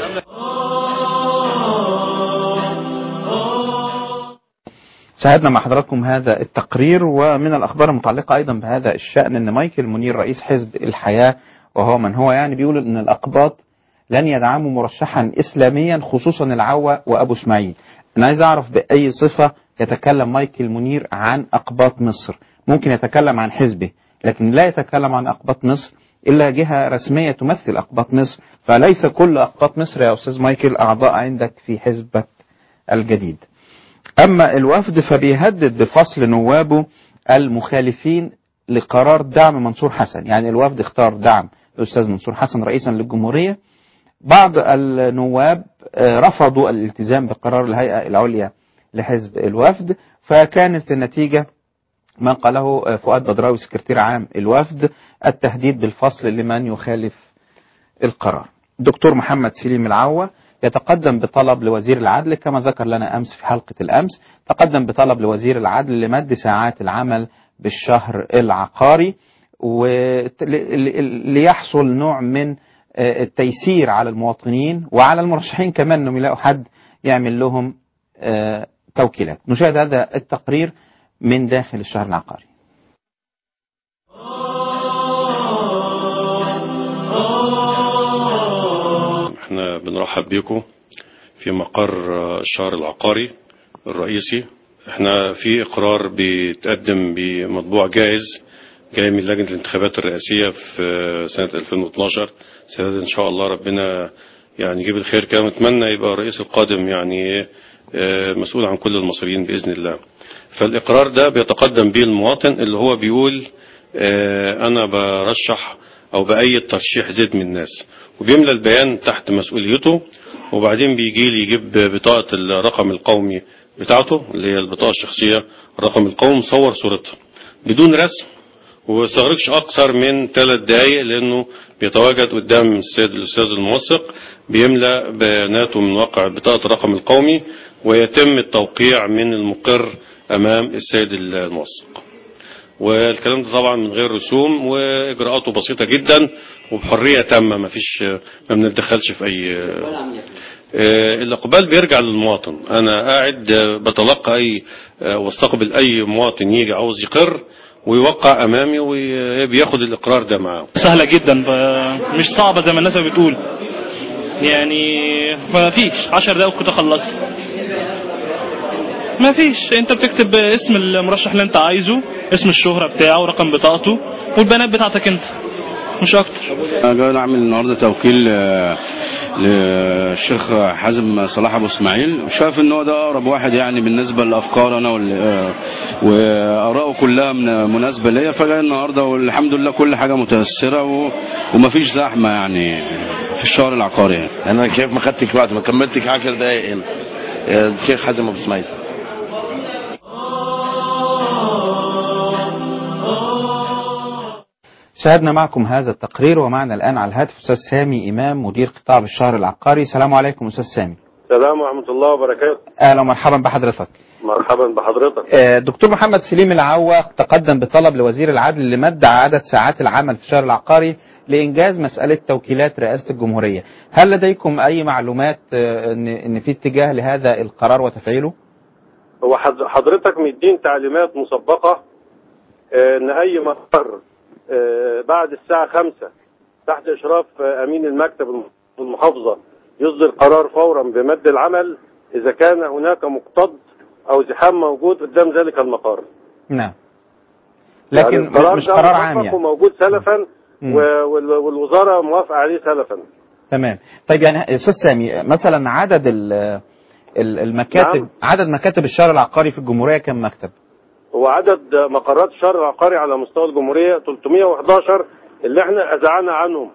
شاهدنا مع حضراتكم هذا التقرير. ومن الأخبار المتعلقة أيضا بهذا الشأن أن مايكل منير رئيس حزب الحياة، وهو من هو يعني، بيقول أن الأقباط لن يدعموا مرشحا إسلاميا خصوصا العوا وأبو اسماعيل. أنا عايز أعرف بأي صفة يتكلم مايكل منير عن أقباط مصر. ممكن يتكلم عن حزبه، لكن لا يتكلم عن أقباط مصر إلا جهة رسمية تمثل أقباط مصر. فليس كل أقباط مصر يا أستاذ مايكل أعضاء عندك في حزبك الجديد. أما الوفد فبيهدد بفصل نوابه المخالفين لقرار دعم منصور حسن. يعني الوفد اختار دعم الأستاذ منصور حسن رئيسا للجمهورية. بعض النواب رفضوا الالتزام بقرار الهيئة العليا لحزب الوفد، فكانت النتيجة ما قاله فؤاد بدراوي سكرتير عام الوفد: التهديد بالفصل لمن يخالف القرار. دكتور محمد سليم العوا يتقدم بطلب لوزير العدل، كما ذكر لنا أمس في حلقة الأمس، تقدم بطلب لوزير العدل لمد ساعات العمل بالشهر العقاري، وليحصل نوع من التيسير على المواطنين وعلى المرشحين كمان أنهم يلاقوا حد يعمل لهم توكيلات. نشاهد هذا التقرير من داخل الشهر العقاري. احنا بنرحب بكم في مقر الشهر العقاري الرئيسي. احنا في اقرار بيتقدم بمطبوع جاهز جاي من لجنة الانتخابات الرئاسية في سنة 2012. سنة ان شاء الله ربنا يعني يجيب الخير كده، ونتمنى يبقى الرئيس القادم يعني مسؤول عن كل المصريين بإذن الله. فالاقرار ده بيتقدم به المواطن اللي هو بيقول انا برشح او بأي ترشيح زيد من الناس، وبيملى البيان تحت مسؤوليته، وبعدين بيجي لي يجيب بطاقة الرقم القومي بتاعته اللي هي البطاقة الشخصية الرقم القومي، مصور صورتها بدون رسم، ويستغرقش اكثر من 3 دقائق، لانه بيتواجد قدام السيد الاستاذ الموثق بيملى بياناته من واقع بطاقة الرقم القومي، ويتم التوقيع من المقر امام السيد الموثق. والكلام ده طبعا من غير رسوم، واجراءاته بسيطة جدا وبحرية تامة، ما بنتدخلش في اي الاقبال بيرجع للمواطن. انا قاعد بتلقى اي واستقبل اي مواطن يجي عاوز يقر ويوقع امامي وبياخد الاقرار ده معاه. سهلة جدا، مش صعبة زي ما الناس بتقول، يعني ما فيش 10 دقايق كنت خلصت. ما فيش، انت بتكتب اسم المرشح اللي انت عايزه، اسم الشهرة بتاعه ورقم بطاقته والبيانات بتاعتك انت، مش اكتر. انا جاي اعمل النهارده توكيل للشيخ حازم صلاح ابو اسماعيل، وشايف ان هو ده اقرب واحد يعني بالنسبه لافكار انا واراءه كلها مناسبه ليا. فجاي النهارده والحمد لله كل حاجه متيسره ومفيش زحمه يعني في الشهر العقاري يعني. انا كيف ما خدتك وقت، ما كملتك 10 دقائق هنا. الشيخ حازم ابو اسماعيل. شاهدنا معكم هذا التقرير، ومعنا الآن على الهاتف أستاذ سامي إمام مدير قطاع بالشهر العقاري. السلام عليكم أستاذ سامي. السلام ورحمة الله وبركاته. أهلا ومرحبا بحضرتك. مرحبا بحضرتك. دكتور محمد سليم العواق تقدم بطلب لوزير العدل لمد عدد ساعات العمل في الشهر العقاري لإنجاز مسألة توكيلات رئاسة الجمهورية. هل لديكم أي معلومات إن في اتجاه لهذا القرار وتفعيله؟ هو حضرتك مدين تعليمات مسبقة إن أي مقر بعد الساعة 5 تحت إشراف أمين المكتب المحافظة يصدر قرار فورا بمد العمل إذا كان هناك مقتض أو زحام موجود قدام ذلك المقر. نعم. لكن يعني مش قرار عام يعني. موجود سلفا والوزارة موافقة عليه سلفا. تمام. طيب يعني أستاذ سامي، مثلا عدد المكاتب، نعم. عدد مكاتب الشهر العقاري في الجمهورية كم مكتب؟ هو عدد مقرات الشهر العقاري على مستوى الجمهورية 311 اللي احنا أذعنا عنهم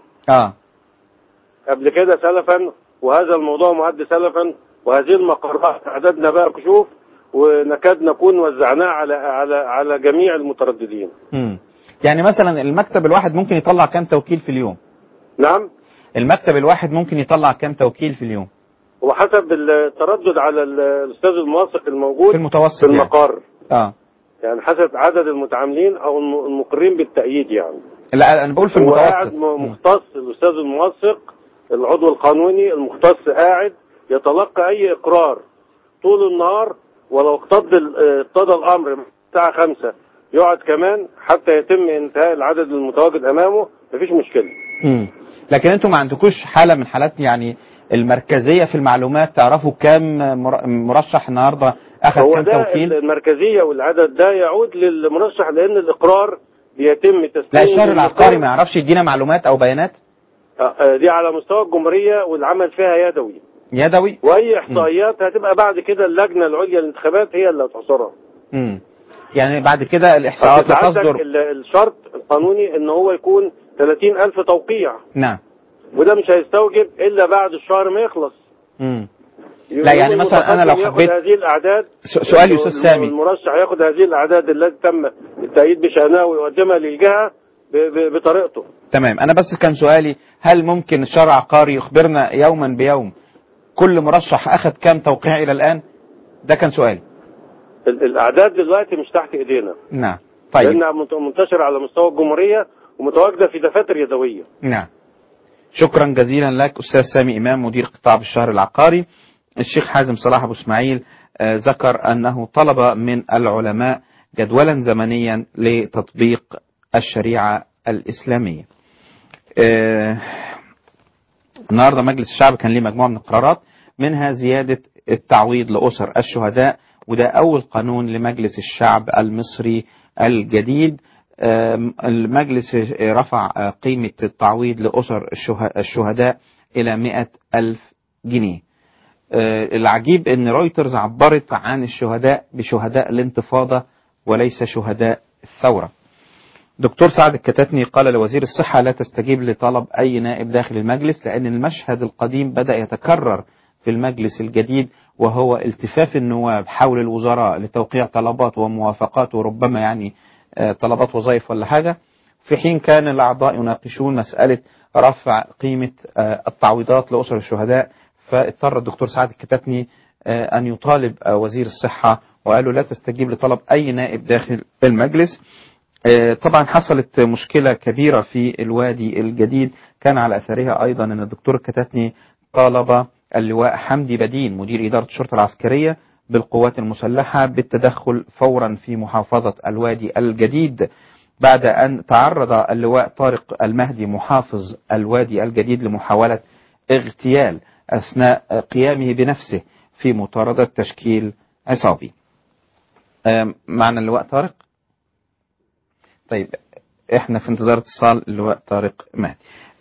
قبل كده سلفا، وهذا الموضوع معد سلفا، وهذه المقرات عددنا بقى كشوف ونكاد نكون وزعناه على جميع المترددين. يعني مثلا المكتب الواحد ممكن يطلع كم توكيل في اليوم؟ نعم. المكتب الواحد ممكن يطلع كم توكيل في اليوم؟ وحسب التردد على الأستاذ الموثق الموجود في المتوسط في المقر. يعني حسب عدد المتعاملين او المقرين بالتأييد يعني. لا انا بقول في المتوسط. قاعد مختص الاستاذ الموثق العضو القانوني المختص قاعد يتلقى اي اقرار طول النهار، ولو اقتضى الامر الساعة 5 يقعد كمان حتى يتم انتهاء العدد المتواجد امامه، مفيش مشكلة. لكن انتم ما عندكوش حالة من حالات يعني المركزية في المعلومات تعرفوا كم مرشح النهاردة أخذ كم توكيل؟ المركزية والعدد ده يعود للمرشح، لأن الإقرار بيتم تسليمه. لا الشهر العقاري ما يعرفش يدينا معلومات أو بيانات؟ دي على مستوى الجمهورية والعمل فيها يدوي. وأي إحصائيات هتبقى بعد كده اللجنة العليا للانتخابات هي اللي هتحصرها. يعني بعد كده الإحصائيات هتصدر. الشرط القانوني إن هو يكون 30,000 توقيع. نعم. وده مش هيستوجب إلا بعد الشهر ما يخلص. لا يعني مثلا انا لو حبيت هذه الاعداد، سؤالي استاذ سامي، المرشح ياخد هذه الاعداد التي تم التأييد بشأنها ويقدمها للجهه بطريقته. تمام. انا بس كان سؤالي هل ممكن الشهر العقاري يخبرنا يوما بيوم كل مرشح اخذ كام توقيع الى الان؟ ده كان سؤالي. الاعداد دلوقتي مش تحت ايدينا. نعم. طيب. لانها منتشره على مستوى الجمهوريه ومتواجده في دفاتر يدويه. نعم. شكرا جزيلا لك أستاذ سامي إمام مدير قطاع بالشهر العقاري. الشيخ حازم صلاح أبو اسماعيل ذكر أنه طلب من العلماء جدولا زمنيا لتطبيق الشريعة الإسلامية. النهاردة مجلس الشعب كان ليه مجموعة من القرارات، منها زيادة التعويض لأسر الشهداء، وده أول قانون لمجلس الشعب المصري الجديد. المجلس رفع قيمة التعويض لأسر الشهداء إلى 100,000 جنيه. العجيب أن رويترز عبرت عن الشهداء بشهداء الانتفاضة وليس شهداء الثورة. دكتور سعد الكتاتني قال لوزير الصحة لا تستجيب لطلب أي نائب داخل المجلس، لأن المشهد القديم بدأ يتكرر في المجلس الجديد، وهو التفاف النواب حول الوزراء لتوقيع طلبات وموافقات، وربما يعني طلبات وظائف ولا حاجة، في حين كان الأعضاء يناقشون مسألة رفع قيمة التعويضات لأسر الشهداء. فاضطر الدكتور سعد الكتاتني أن يطالب وزير الصحة، وقالوا لا تستجيب لطلب أي نائب داخل المجلس. طبعا حصلت مشكلة كبيرة في الوادي الجديد كان على أثرها أيضا أن الدكتور الكتاتني طالب اللواء حمدي بدين مدير إدارة الشرطة العسكرية بالقوات المسلحة بالتدخل فورا في محافظة الوادي الجديد، بعد أن تعرض اللواء طارق المهدي محافظ الوادي الجديد لمحاولة اغتيال أثناء قيامه بنفسه في مطاردة تشكيل عصابي. معنا اللواء طارق؟ طيب احنا في انتظار اتصال اللواء طارق مهدي.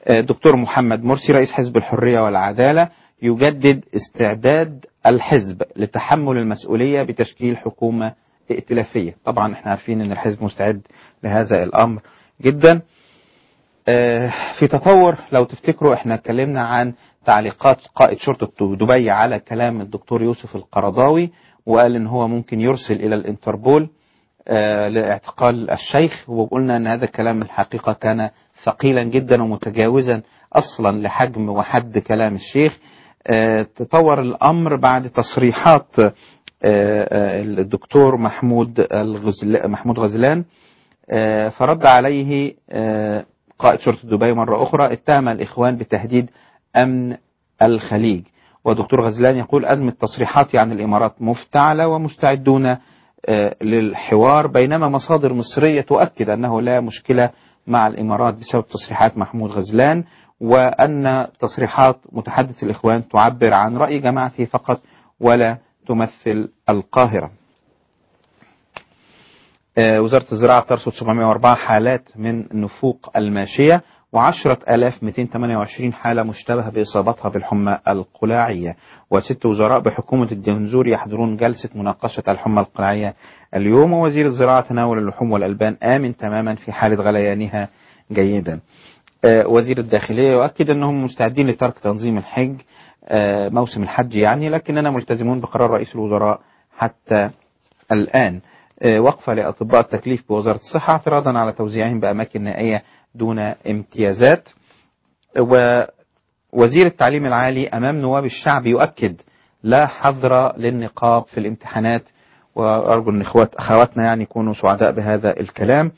دكتور محمد مرسي رئيس حزب الحرية والعدالة يجدد استعداد الحزب لتحمل المسؤولية بتشكيل حكومة ائتلافية. طبعا احنا عارفين ان الحزب مستعد لهذا الامر جدا. في تطور، لو تفتكروا احنا اتكلمنا عن تعليقات قائد شرطة دبي على كلام الدكتور يوسف القرضاوي، وقال ان هو ممكن يرسل الى الانتربول لاعتقال الشيخ، وقلنا ان هذا الكلام الحقيقة كان ثقيلا جدا ومتجاوزا اصلا لحجم وحد كلام الشيخ. تطور الامر بعد تصريحات الدكتور محمود غزلان، فرد عليه قائد شرطة دبي مرة أخرى، اتهم الإخوان بتهديد أمن الخليج. ودكتور غزلان يقول أزمة تصريحاتي عن الإمارات مفتعلة ومستعدون للحوار، بينما مصادر مصرية تؤكد أنه لا مشكلة مع الإمارات بسبب تصريحات محمود غزلان، وأن تصريحات متحدث الإخوان تعبر عن رأي جماعته فقط ولا تمثل القاهرة. وزارة الزراعة ترصد 704 حالات من نفوق الماشية و10,228 حالة مشتبهة بإصابتها بالحمى القلاعية. و6 وزراء بحكومة الجنزور يحضرون جلسة مناقشة الحمى القلاعية اليوم. ووزير الزراعة تناول اللحوم والألبان آمن تماما في حالة غليانها جيدا. وزير الداخلية يؤكد أنهم مستعدين لترك تنظيم الحج موسم الحج يعني، لكننا ملتزمون بقرار رئيس الوزراء حتى الآن. وقفة لأطباء التكليف بوزارة الصحة اعتراضا على توزيعهم بأماكن نائية دون امتيازات. ووزير التعليم العالي أمام نواب الشعب يؤكد لا حظر للنقاب في الامتحانات، وأرجو أن أخواتنا يعني يكونوا سعداء بهذا الكلام.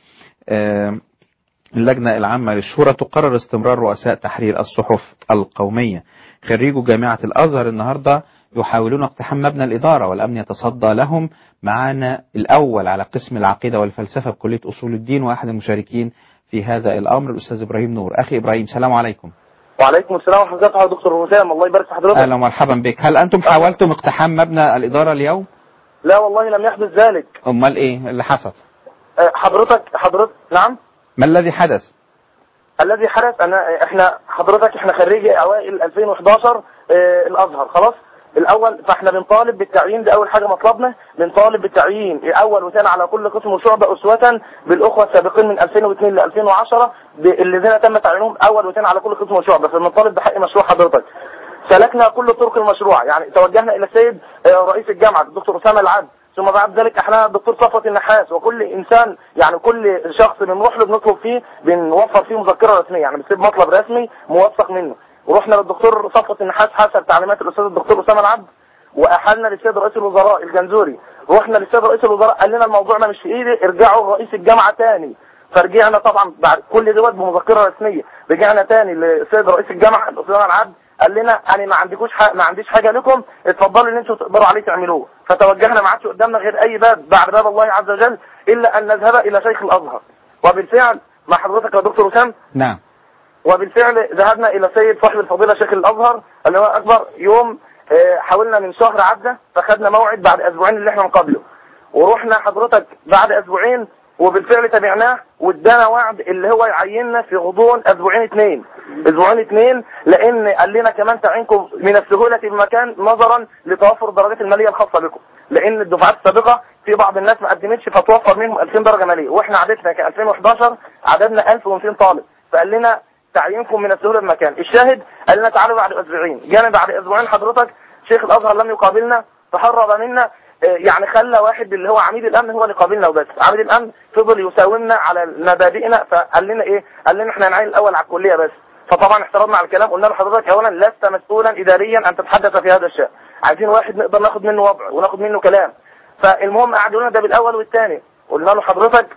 اللجنة العامة للشورى تقرر استمرار رؤساء تحرير الصحف القومية. خريجو جامعة الأزهر النهاردة يحاولون اقتحام مبنى الإدارة والأمن يتصدى لهم. معانا الأول على قسم العقيدة والفلسفة بكلية أصول الدين وأحد المشاركين في هذا الأمر الأستاذ إبراهيم نور. أخي إبراهيم، سلام عليكم. وعليكم السلام ورحمة الله وبركاته. دكتور وسام، الله يبارك في حضرتك. أهلا ومرحبا بك. هل أنتم حاولتم اقتحام مبنى الإدارة اليوم؟ لا والله لم يحدث ذلك. أمال إيه اللي حصل؟ حضرتك نعم. ما الذي حدث؟ الذي حدث احنا خريجي اوائل 2011 الازهر خلاص الاول، فاحنا بنطالب بالتعيين، ده اول حاجه مطلبنا، بنطالب بالتعيين اول وثاني على كل قسم وشعبه اسوه بالاخوه السابقين من 2002 ل 2010 الذين تم تعيينهم اول وثاني على كل قسم وشعبه، فبنطالب بحق مشروع حضرتك. سلكنا كل الطرق المشروعه، يعني توجهنا الى السيد رئيس الجامعه الدكتور اسامه العبد، ثم بعد ذلك احنا الدكتور صفوت النحاس، وكل انسان يعني كل شخص بنروح له بنطلب فيه بنوفر فيه مذكره رسميه، يعني بنسيب مطلب رسمي موثق منه. ورحنا للدكتور صفوت النحاس حسب تعليمات الاستاذ الدكتور اسامه العبد، واحلنا للسيد رئيس الوزراء الجنزوري، رحنا للسيد رئيس الوزراء قال لنا الموضوع ده مش في ايدي، ارجعوا لرئيس الجامعه تاني. فرجعنا طبعا بعد كل دوت بمذكره رسميه، رجعنا تاني للسيد رئيس الجامعه الاستاذ العبد، قال لنا انا ما عنديش حاجه لكم، اتفضلوا اللي انتوا تقدروا عليه تعملوه. فتوجهنا، ما عادش قدامنا غير اي باب بعد باب الله عز وجل الا ان نذهب الى شيخ الازهر. وبالفعل مع حضرتك يا دكتور وسام، نعم، وبالفعل ذهبنا الى سيد صاحب الفضيله شيخ الازهر اللي هو اكبر يوم. حاولنا من شهر عدى، فخدنا موعد بعد اسبوعين اللي احنا من قبله، ورحنا حضرتك بعد اسبوعين وبالفعل تابعناه وادانا وعد اللي هو يعيننا في غضون اسبوعين اثنين، لان قال لنا كمان تعينكم من السهوله بمكان نظرا لتوفر الدرجات الماليه الخاصه بكم، لان الدفعات السابقه في بعض الناس ما قدمتش فتوفر منهم 2000 درجه ماليه، واحنا عددنا ك 2011 عددنا 1200 طالب، فقال لنا تعيينكم من السهوله بمكان. الشاهد قال لنا تعالوا بعد اسبوعين، جانا بعد اسبوعين حضرتك شيخ الازهر لم يقابلنا، تهرب منا، يعني خلى واحد اللي هو عميد الامن هو اللي قابلنا وبس. عميد الامن فضل يساومنا على مبادئنا، فقال لنا ايه؟ قال لنا احنا هنعين الاول على الكليه بس. فطبعا احترمنا على الكلام، قلنا له حضرتك اولا لست مسؤولا اداريا ان تتحدث في هذا الشان، عايزين واحد نقدر ناخد منه وضع وناخد منه كلام. فالمهم قعدوا لنا ده بالاول والثاني، قلنا له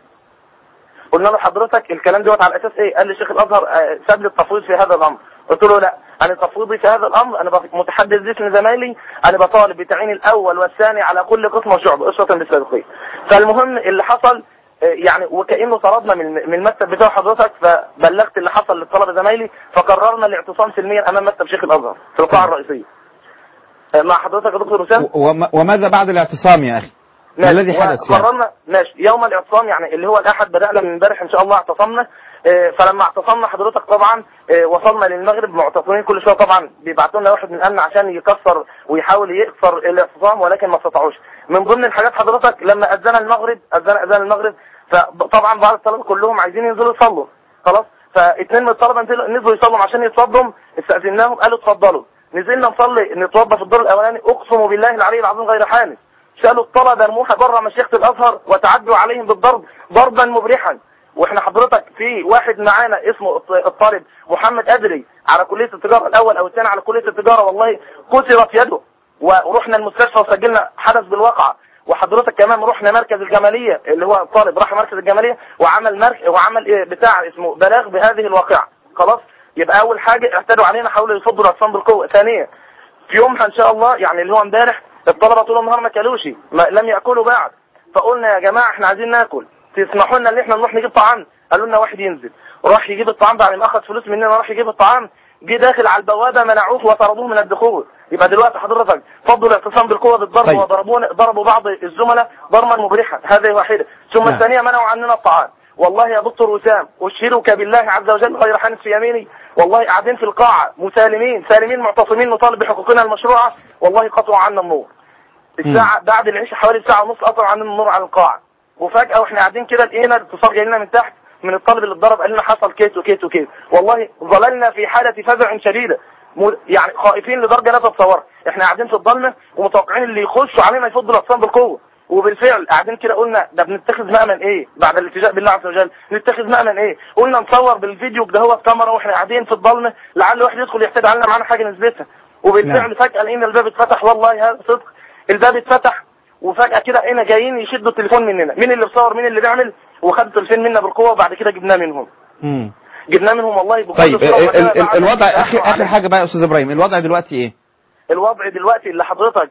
حضرتك الكلام دوت على اساس ايه؟ قال لي شيخ الازهر ساب لي التفويض في هذا الامر. قلت له لا، انا تفويضي في هذا الامر، انا متحدث باسم زمايلي، انا بطالب بتعيين الاول والثاني على كل قسم وشعبه اسوه بالسابقين. فالمهم اللي حصل يعني وكانه طردنا من المكتب بتاع حضرتك، فبلغت اللي حصل للطلبه زمايلي، فقررنا الاعتصام سلميا امام مكتب شيخ الازهر في القاعه الرئيسيه. مع حضرتك يا دكتور وسام. وماذا بعد الاعتصام يا اخي؟ ما الذي حدث؟ قررنا ماشي يوم الاعتصام، يعني اللي هو الاحد، بدانا من امبارح ان شاء الله اعتصمنا. فلما اعتصمنا حضرتك طبعا وصلنا للمغرب معتصمين، كل شويه طبعا بيبعتوا لنا واحد من الامن عشان يكسر ويحاول يكسر الاعتصام، ولكن ما استطاعوش. من ضمن الحاجات حضرتك لما اذن المغرب، اذان المغرب، فطبعا بعض الطلبه كلهم عايزين ينزلوا يصلوا خلاص، فاثنين من الطلبه نزلوا يصلوا عشان يتصدم، استاذناهم قالوا اتفضلوا. نزلنا نصلي نتوضى في الدور الاولاني، اقسم بالله العلي العظيم غير حانث شالوا الطلبه رموها بره مشيخه الازهر وتعدوا عليهم بالضرب ضربا مبرحا. واحنا حضرتك في واحد معانا اسمه الطالب محمد أدري على كليه التجاره الاول او الثاني على كليه التجاره، والله كسرت يده، ورحنا المستشفى وسجلنا حدث بالواقعه. وحضرتك كمان رحنا مركز الجماليه، اللي هو الطالب راح مركز الجماليه وعمل بتاع اسمه بلاغ بهذه الواقعه خلاص. يبقى اول حاجه اعتدوا علينا، حاولوا يفضوا الاعتصام بالقوه. ثانيا في يومها ان شاء الله يعني اللي هو امبارح، الطلبه طول النهار ما كلوش، لم ياكلوا بعد، فقلنا يا جماعه احنا عايزين ناكل، تسمحوا لنا ان احنا نروح نجيب طعام؟ قالوا لنا واحد ينزل راح يجيب الطعام بعد ما اخذ فلوس مننا، راح يجيب الطعام، جه داخل على البوابه منعوه وطردوه من الدخول. يبقى دلوقتي حضرتك فضلوا الاعتصام بالقوه بالضرب، طيب. وضربوا بعض الزملاء ضربا مبرحا، هذه واحده. ثم الثانيه منعوا عننا الطعام. والله يا دكتور وسام اشهدك بالله عز وجل غير حانث في يميني، والله قاعدين في القاعه سالمين معتصمين نطالب بحقوقنا المشروعه، والله قطعوا عنا النور. الساعه بعد العشاء حوالي ساعه ونص قطعوا عنا النور على القاعه، وفجاه واحنا قاعدين كده لقينا اتصال جاي لنا من تحت من الطالب اللي اتضرب، قال لنا حصل كيت وكيت وكيت. والله ظللنا في حاله فزع شديده، يعني خائفين لدرجه لا تتصور. احنا قاعدين في الضلمه ومتوقعين اللي يخشوا علينا يفضوا الاعتصام بالقوه، وبالفعل قاعدين كده قلنا ده بنتخذ مأمن ايه بعد الالتجاء بالله عز وجل؟ نتخذ مأمن ايه؟ قلنا نصور بالفيديو ده هو الكاميرا واحنا قاعدين في الضلمه لعل واحد يدخل يحتاج علينا معانا حاجه نثبتها. وبالفعل فجاه لقينا الباب اتفتح، والله هذا صدق، الباب اتفتح وفجاه كده لقينا جايين يشدوا التليفون مننا، مين اللي بيصور مين اللي بيعمل، وخدوا التليفون منا بالقوه، وبعد كده جبناه منهم. جبناه منهم والله بكل طيب الوضع اخر حاجه بقى يا استاذ ابراهيم، الوضع دلوقتي ايه؟ الوضع دلوقتي اللي حضرتك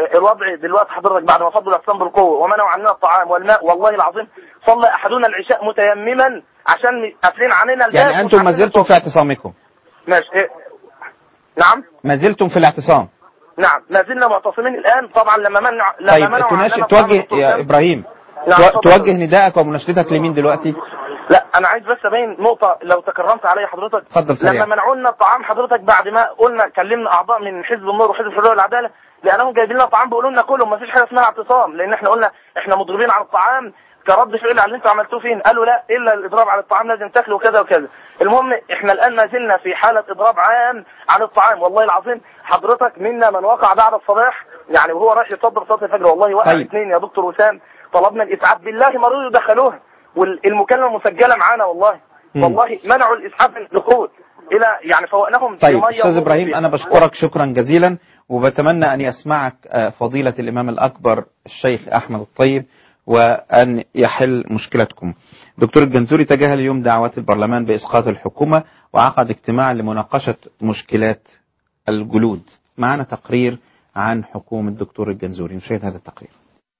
بعد ما فضلوا الاعتصام بالقوه ومنعوا عننا الطعام والماء، والله العظيم صلى احدنا العشاء متيمما عشان قافلين علينا الباب. يعني انتم ما زلتم في اعتصامكم؟ ماشي. نعم ما زلتم في الاعتصام؟ نعم ما زلنا معتصمين الان. طبعا لما منعوا طيب توجه يا ابراهيم توجه نداءك ومناشدتك لمين دلوقتي؟ لا انا عايز بس ابين نقطه لو تكرمت عليا حضرتك. اتفضل سريع. لما منعوا لنا الطعام حضرتك بعد ما قلنا كلمنا اعضاء من حزب النور وحزب الحريه والعداله، لانهم جايبين لنا طعام بيقولوا لنا كلهم ما فيش حاجه اسمها اعتصام، لان احنا قلنا احنا مضربين على الطعام كرد فعل على اللي انتوا عملتوه فين. قالوا لا الا الاضراب على الطعام لازم تاكلوا وكذا وكذا. المهم احنا الان ما زلنا في حاله اضراب عام عن الطعام، والله العظيم حضرتك منا من وقع بعد الصباح يعني وهو رايح يصدر صلاه الفجر، والله وقع اثنين يا دكتور وسام، طلبنا الاسعاف بالله ما رضوا يدخلوها، والمكالمه مسجله معانا والله. والله منعوا الاسعاف من الدخول الى يعني فوقناهم. طيب استاذ ابراهيم انا بشكرك شكرا جزيلا، وبتمنى ان يسمعك فضيله الامام الاكبر الشيخ احمد الطيب وان يحل مشكلتكم. دكتور الجنزوري تجاهل اليوم دعوات البرلمان باسقاط الحكومه وعقد اجتماع لمناقشه مشكلات الجلود. معنا تقرير عن حكومه الدكتور الجنزوري، نشاهد هذا التقرير.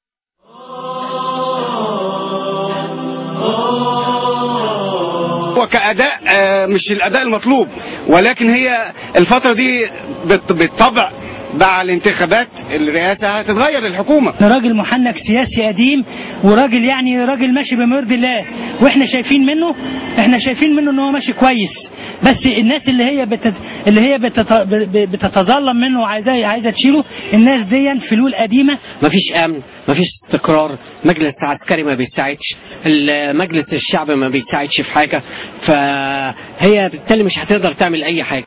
وكأداء مش الأداء المطلوب، ولكن هي الفترة دي بالطبع مع الانتخابات الرئاسة هتتغير الحكومة. راجل محنك سياسي قديم، وراجل يعني راجل ماشي بما يرضي الله، واحنا شايفين منه ان هو ماشي كويس، بس الناس اللي هي بتتظلم منه وعايزه تشيله، الناس دي فلول قديمه. مفيش امن، مفيش استقرار، مجلس عسكري ما بيساعدش، مجلس الشعب ما بيساعدش في حاجه، فهي بالتالي مش هتقدر تعمل اي حاجه.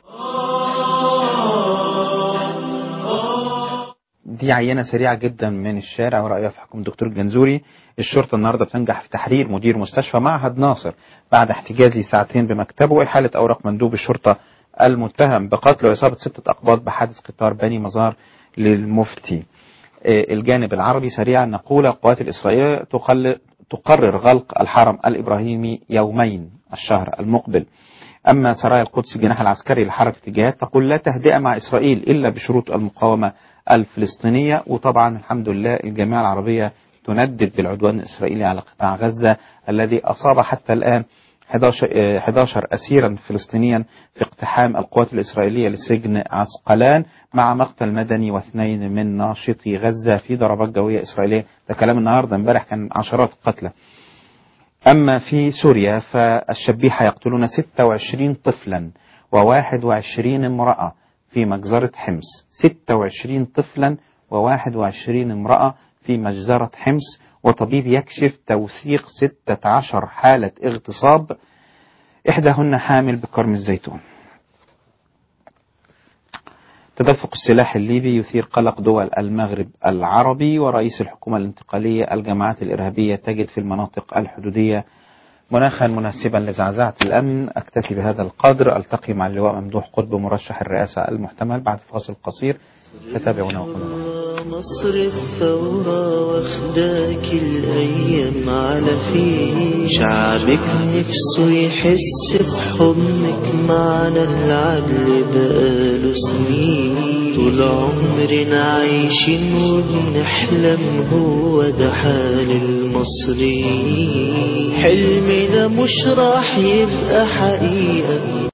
دي عينة سريعة جدا من الشارع ورأيها في حكم الدكتور الجنزوري. الشرطة النهاردة بتنجح في تحرير مدير مستشفى معهد ناصر بعد احتجازه ساعتين بمكتبه وإحالة أوراق مندوب الشرطة المتهم بقتل وإصابة 6 أقباط بحادث قطار بني مزار للمفتي. الجانب العربي سريعا نقول القوات الإسرائيلية تقرر غلق الحرم الإبراهيمي يومين الشهر المقبل. أما سرايا القدس الجناح العسكري لحركة الجهاد تقول لا تهدئة مع إسرائيل إلا بشروط المقاومة الفلسطينية. وطبعا الحمد لله الجامعة العربية تندد بالعدوان الإسرائيلي على قطاع غزة الذي أصاب حتى الآن 11 أسيرا فلسطينيا في اقتحام القوات الإسرائيلية لسجن عسقلان مع مقتل مدني و2 من ناشطي غزة في ضربات جوية إسرائيلية. ده كلام النهاردة، امبارح كان عشرات القتلى. أما في سوريا فالشبيحة يقتلون 26 طفلا و21 امرأة في مجزرة حمص. 26 طفلا و21 امرأة في مجزرة حمص، وطبيب يكشف توثيق 16 حالة اغتصاب إحداهن حامل بكرم الزيتون. تدفق السلاح الليبي يثير قلق دول المغرب العربي، ورئيس الحكومة الانتقالية الجماعات الإرهابية تجد في المناطق الحدودية مناخا مناسبا لزعزعة الأمن. أكتفي بهذا القدر، ألتقي مع اللواء ممدوح قطب مرشح الرئاسة المحتمل بعد فاصل قصير، فتابعونا وقولوا. مصر الثورة واخداك الأيام على فين، شعبك نفسه يحس بحضنك، معنا العدل بقاله سنين، طول عمرنا عايشين وبنحلم، هو ده حال المصريين، حلمنا مش راح يبقى حقيقة.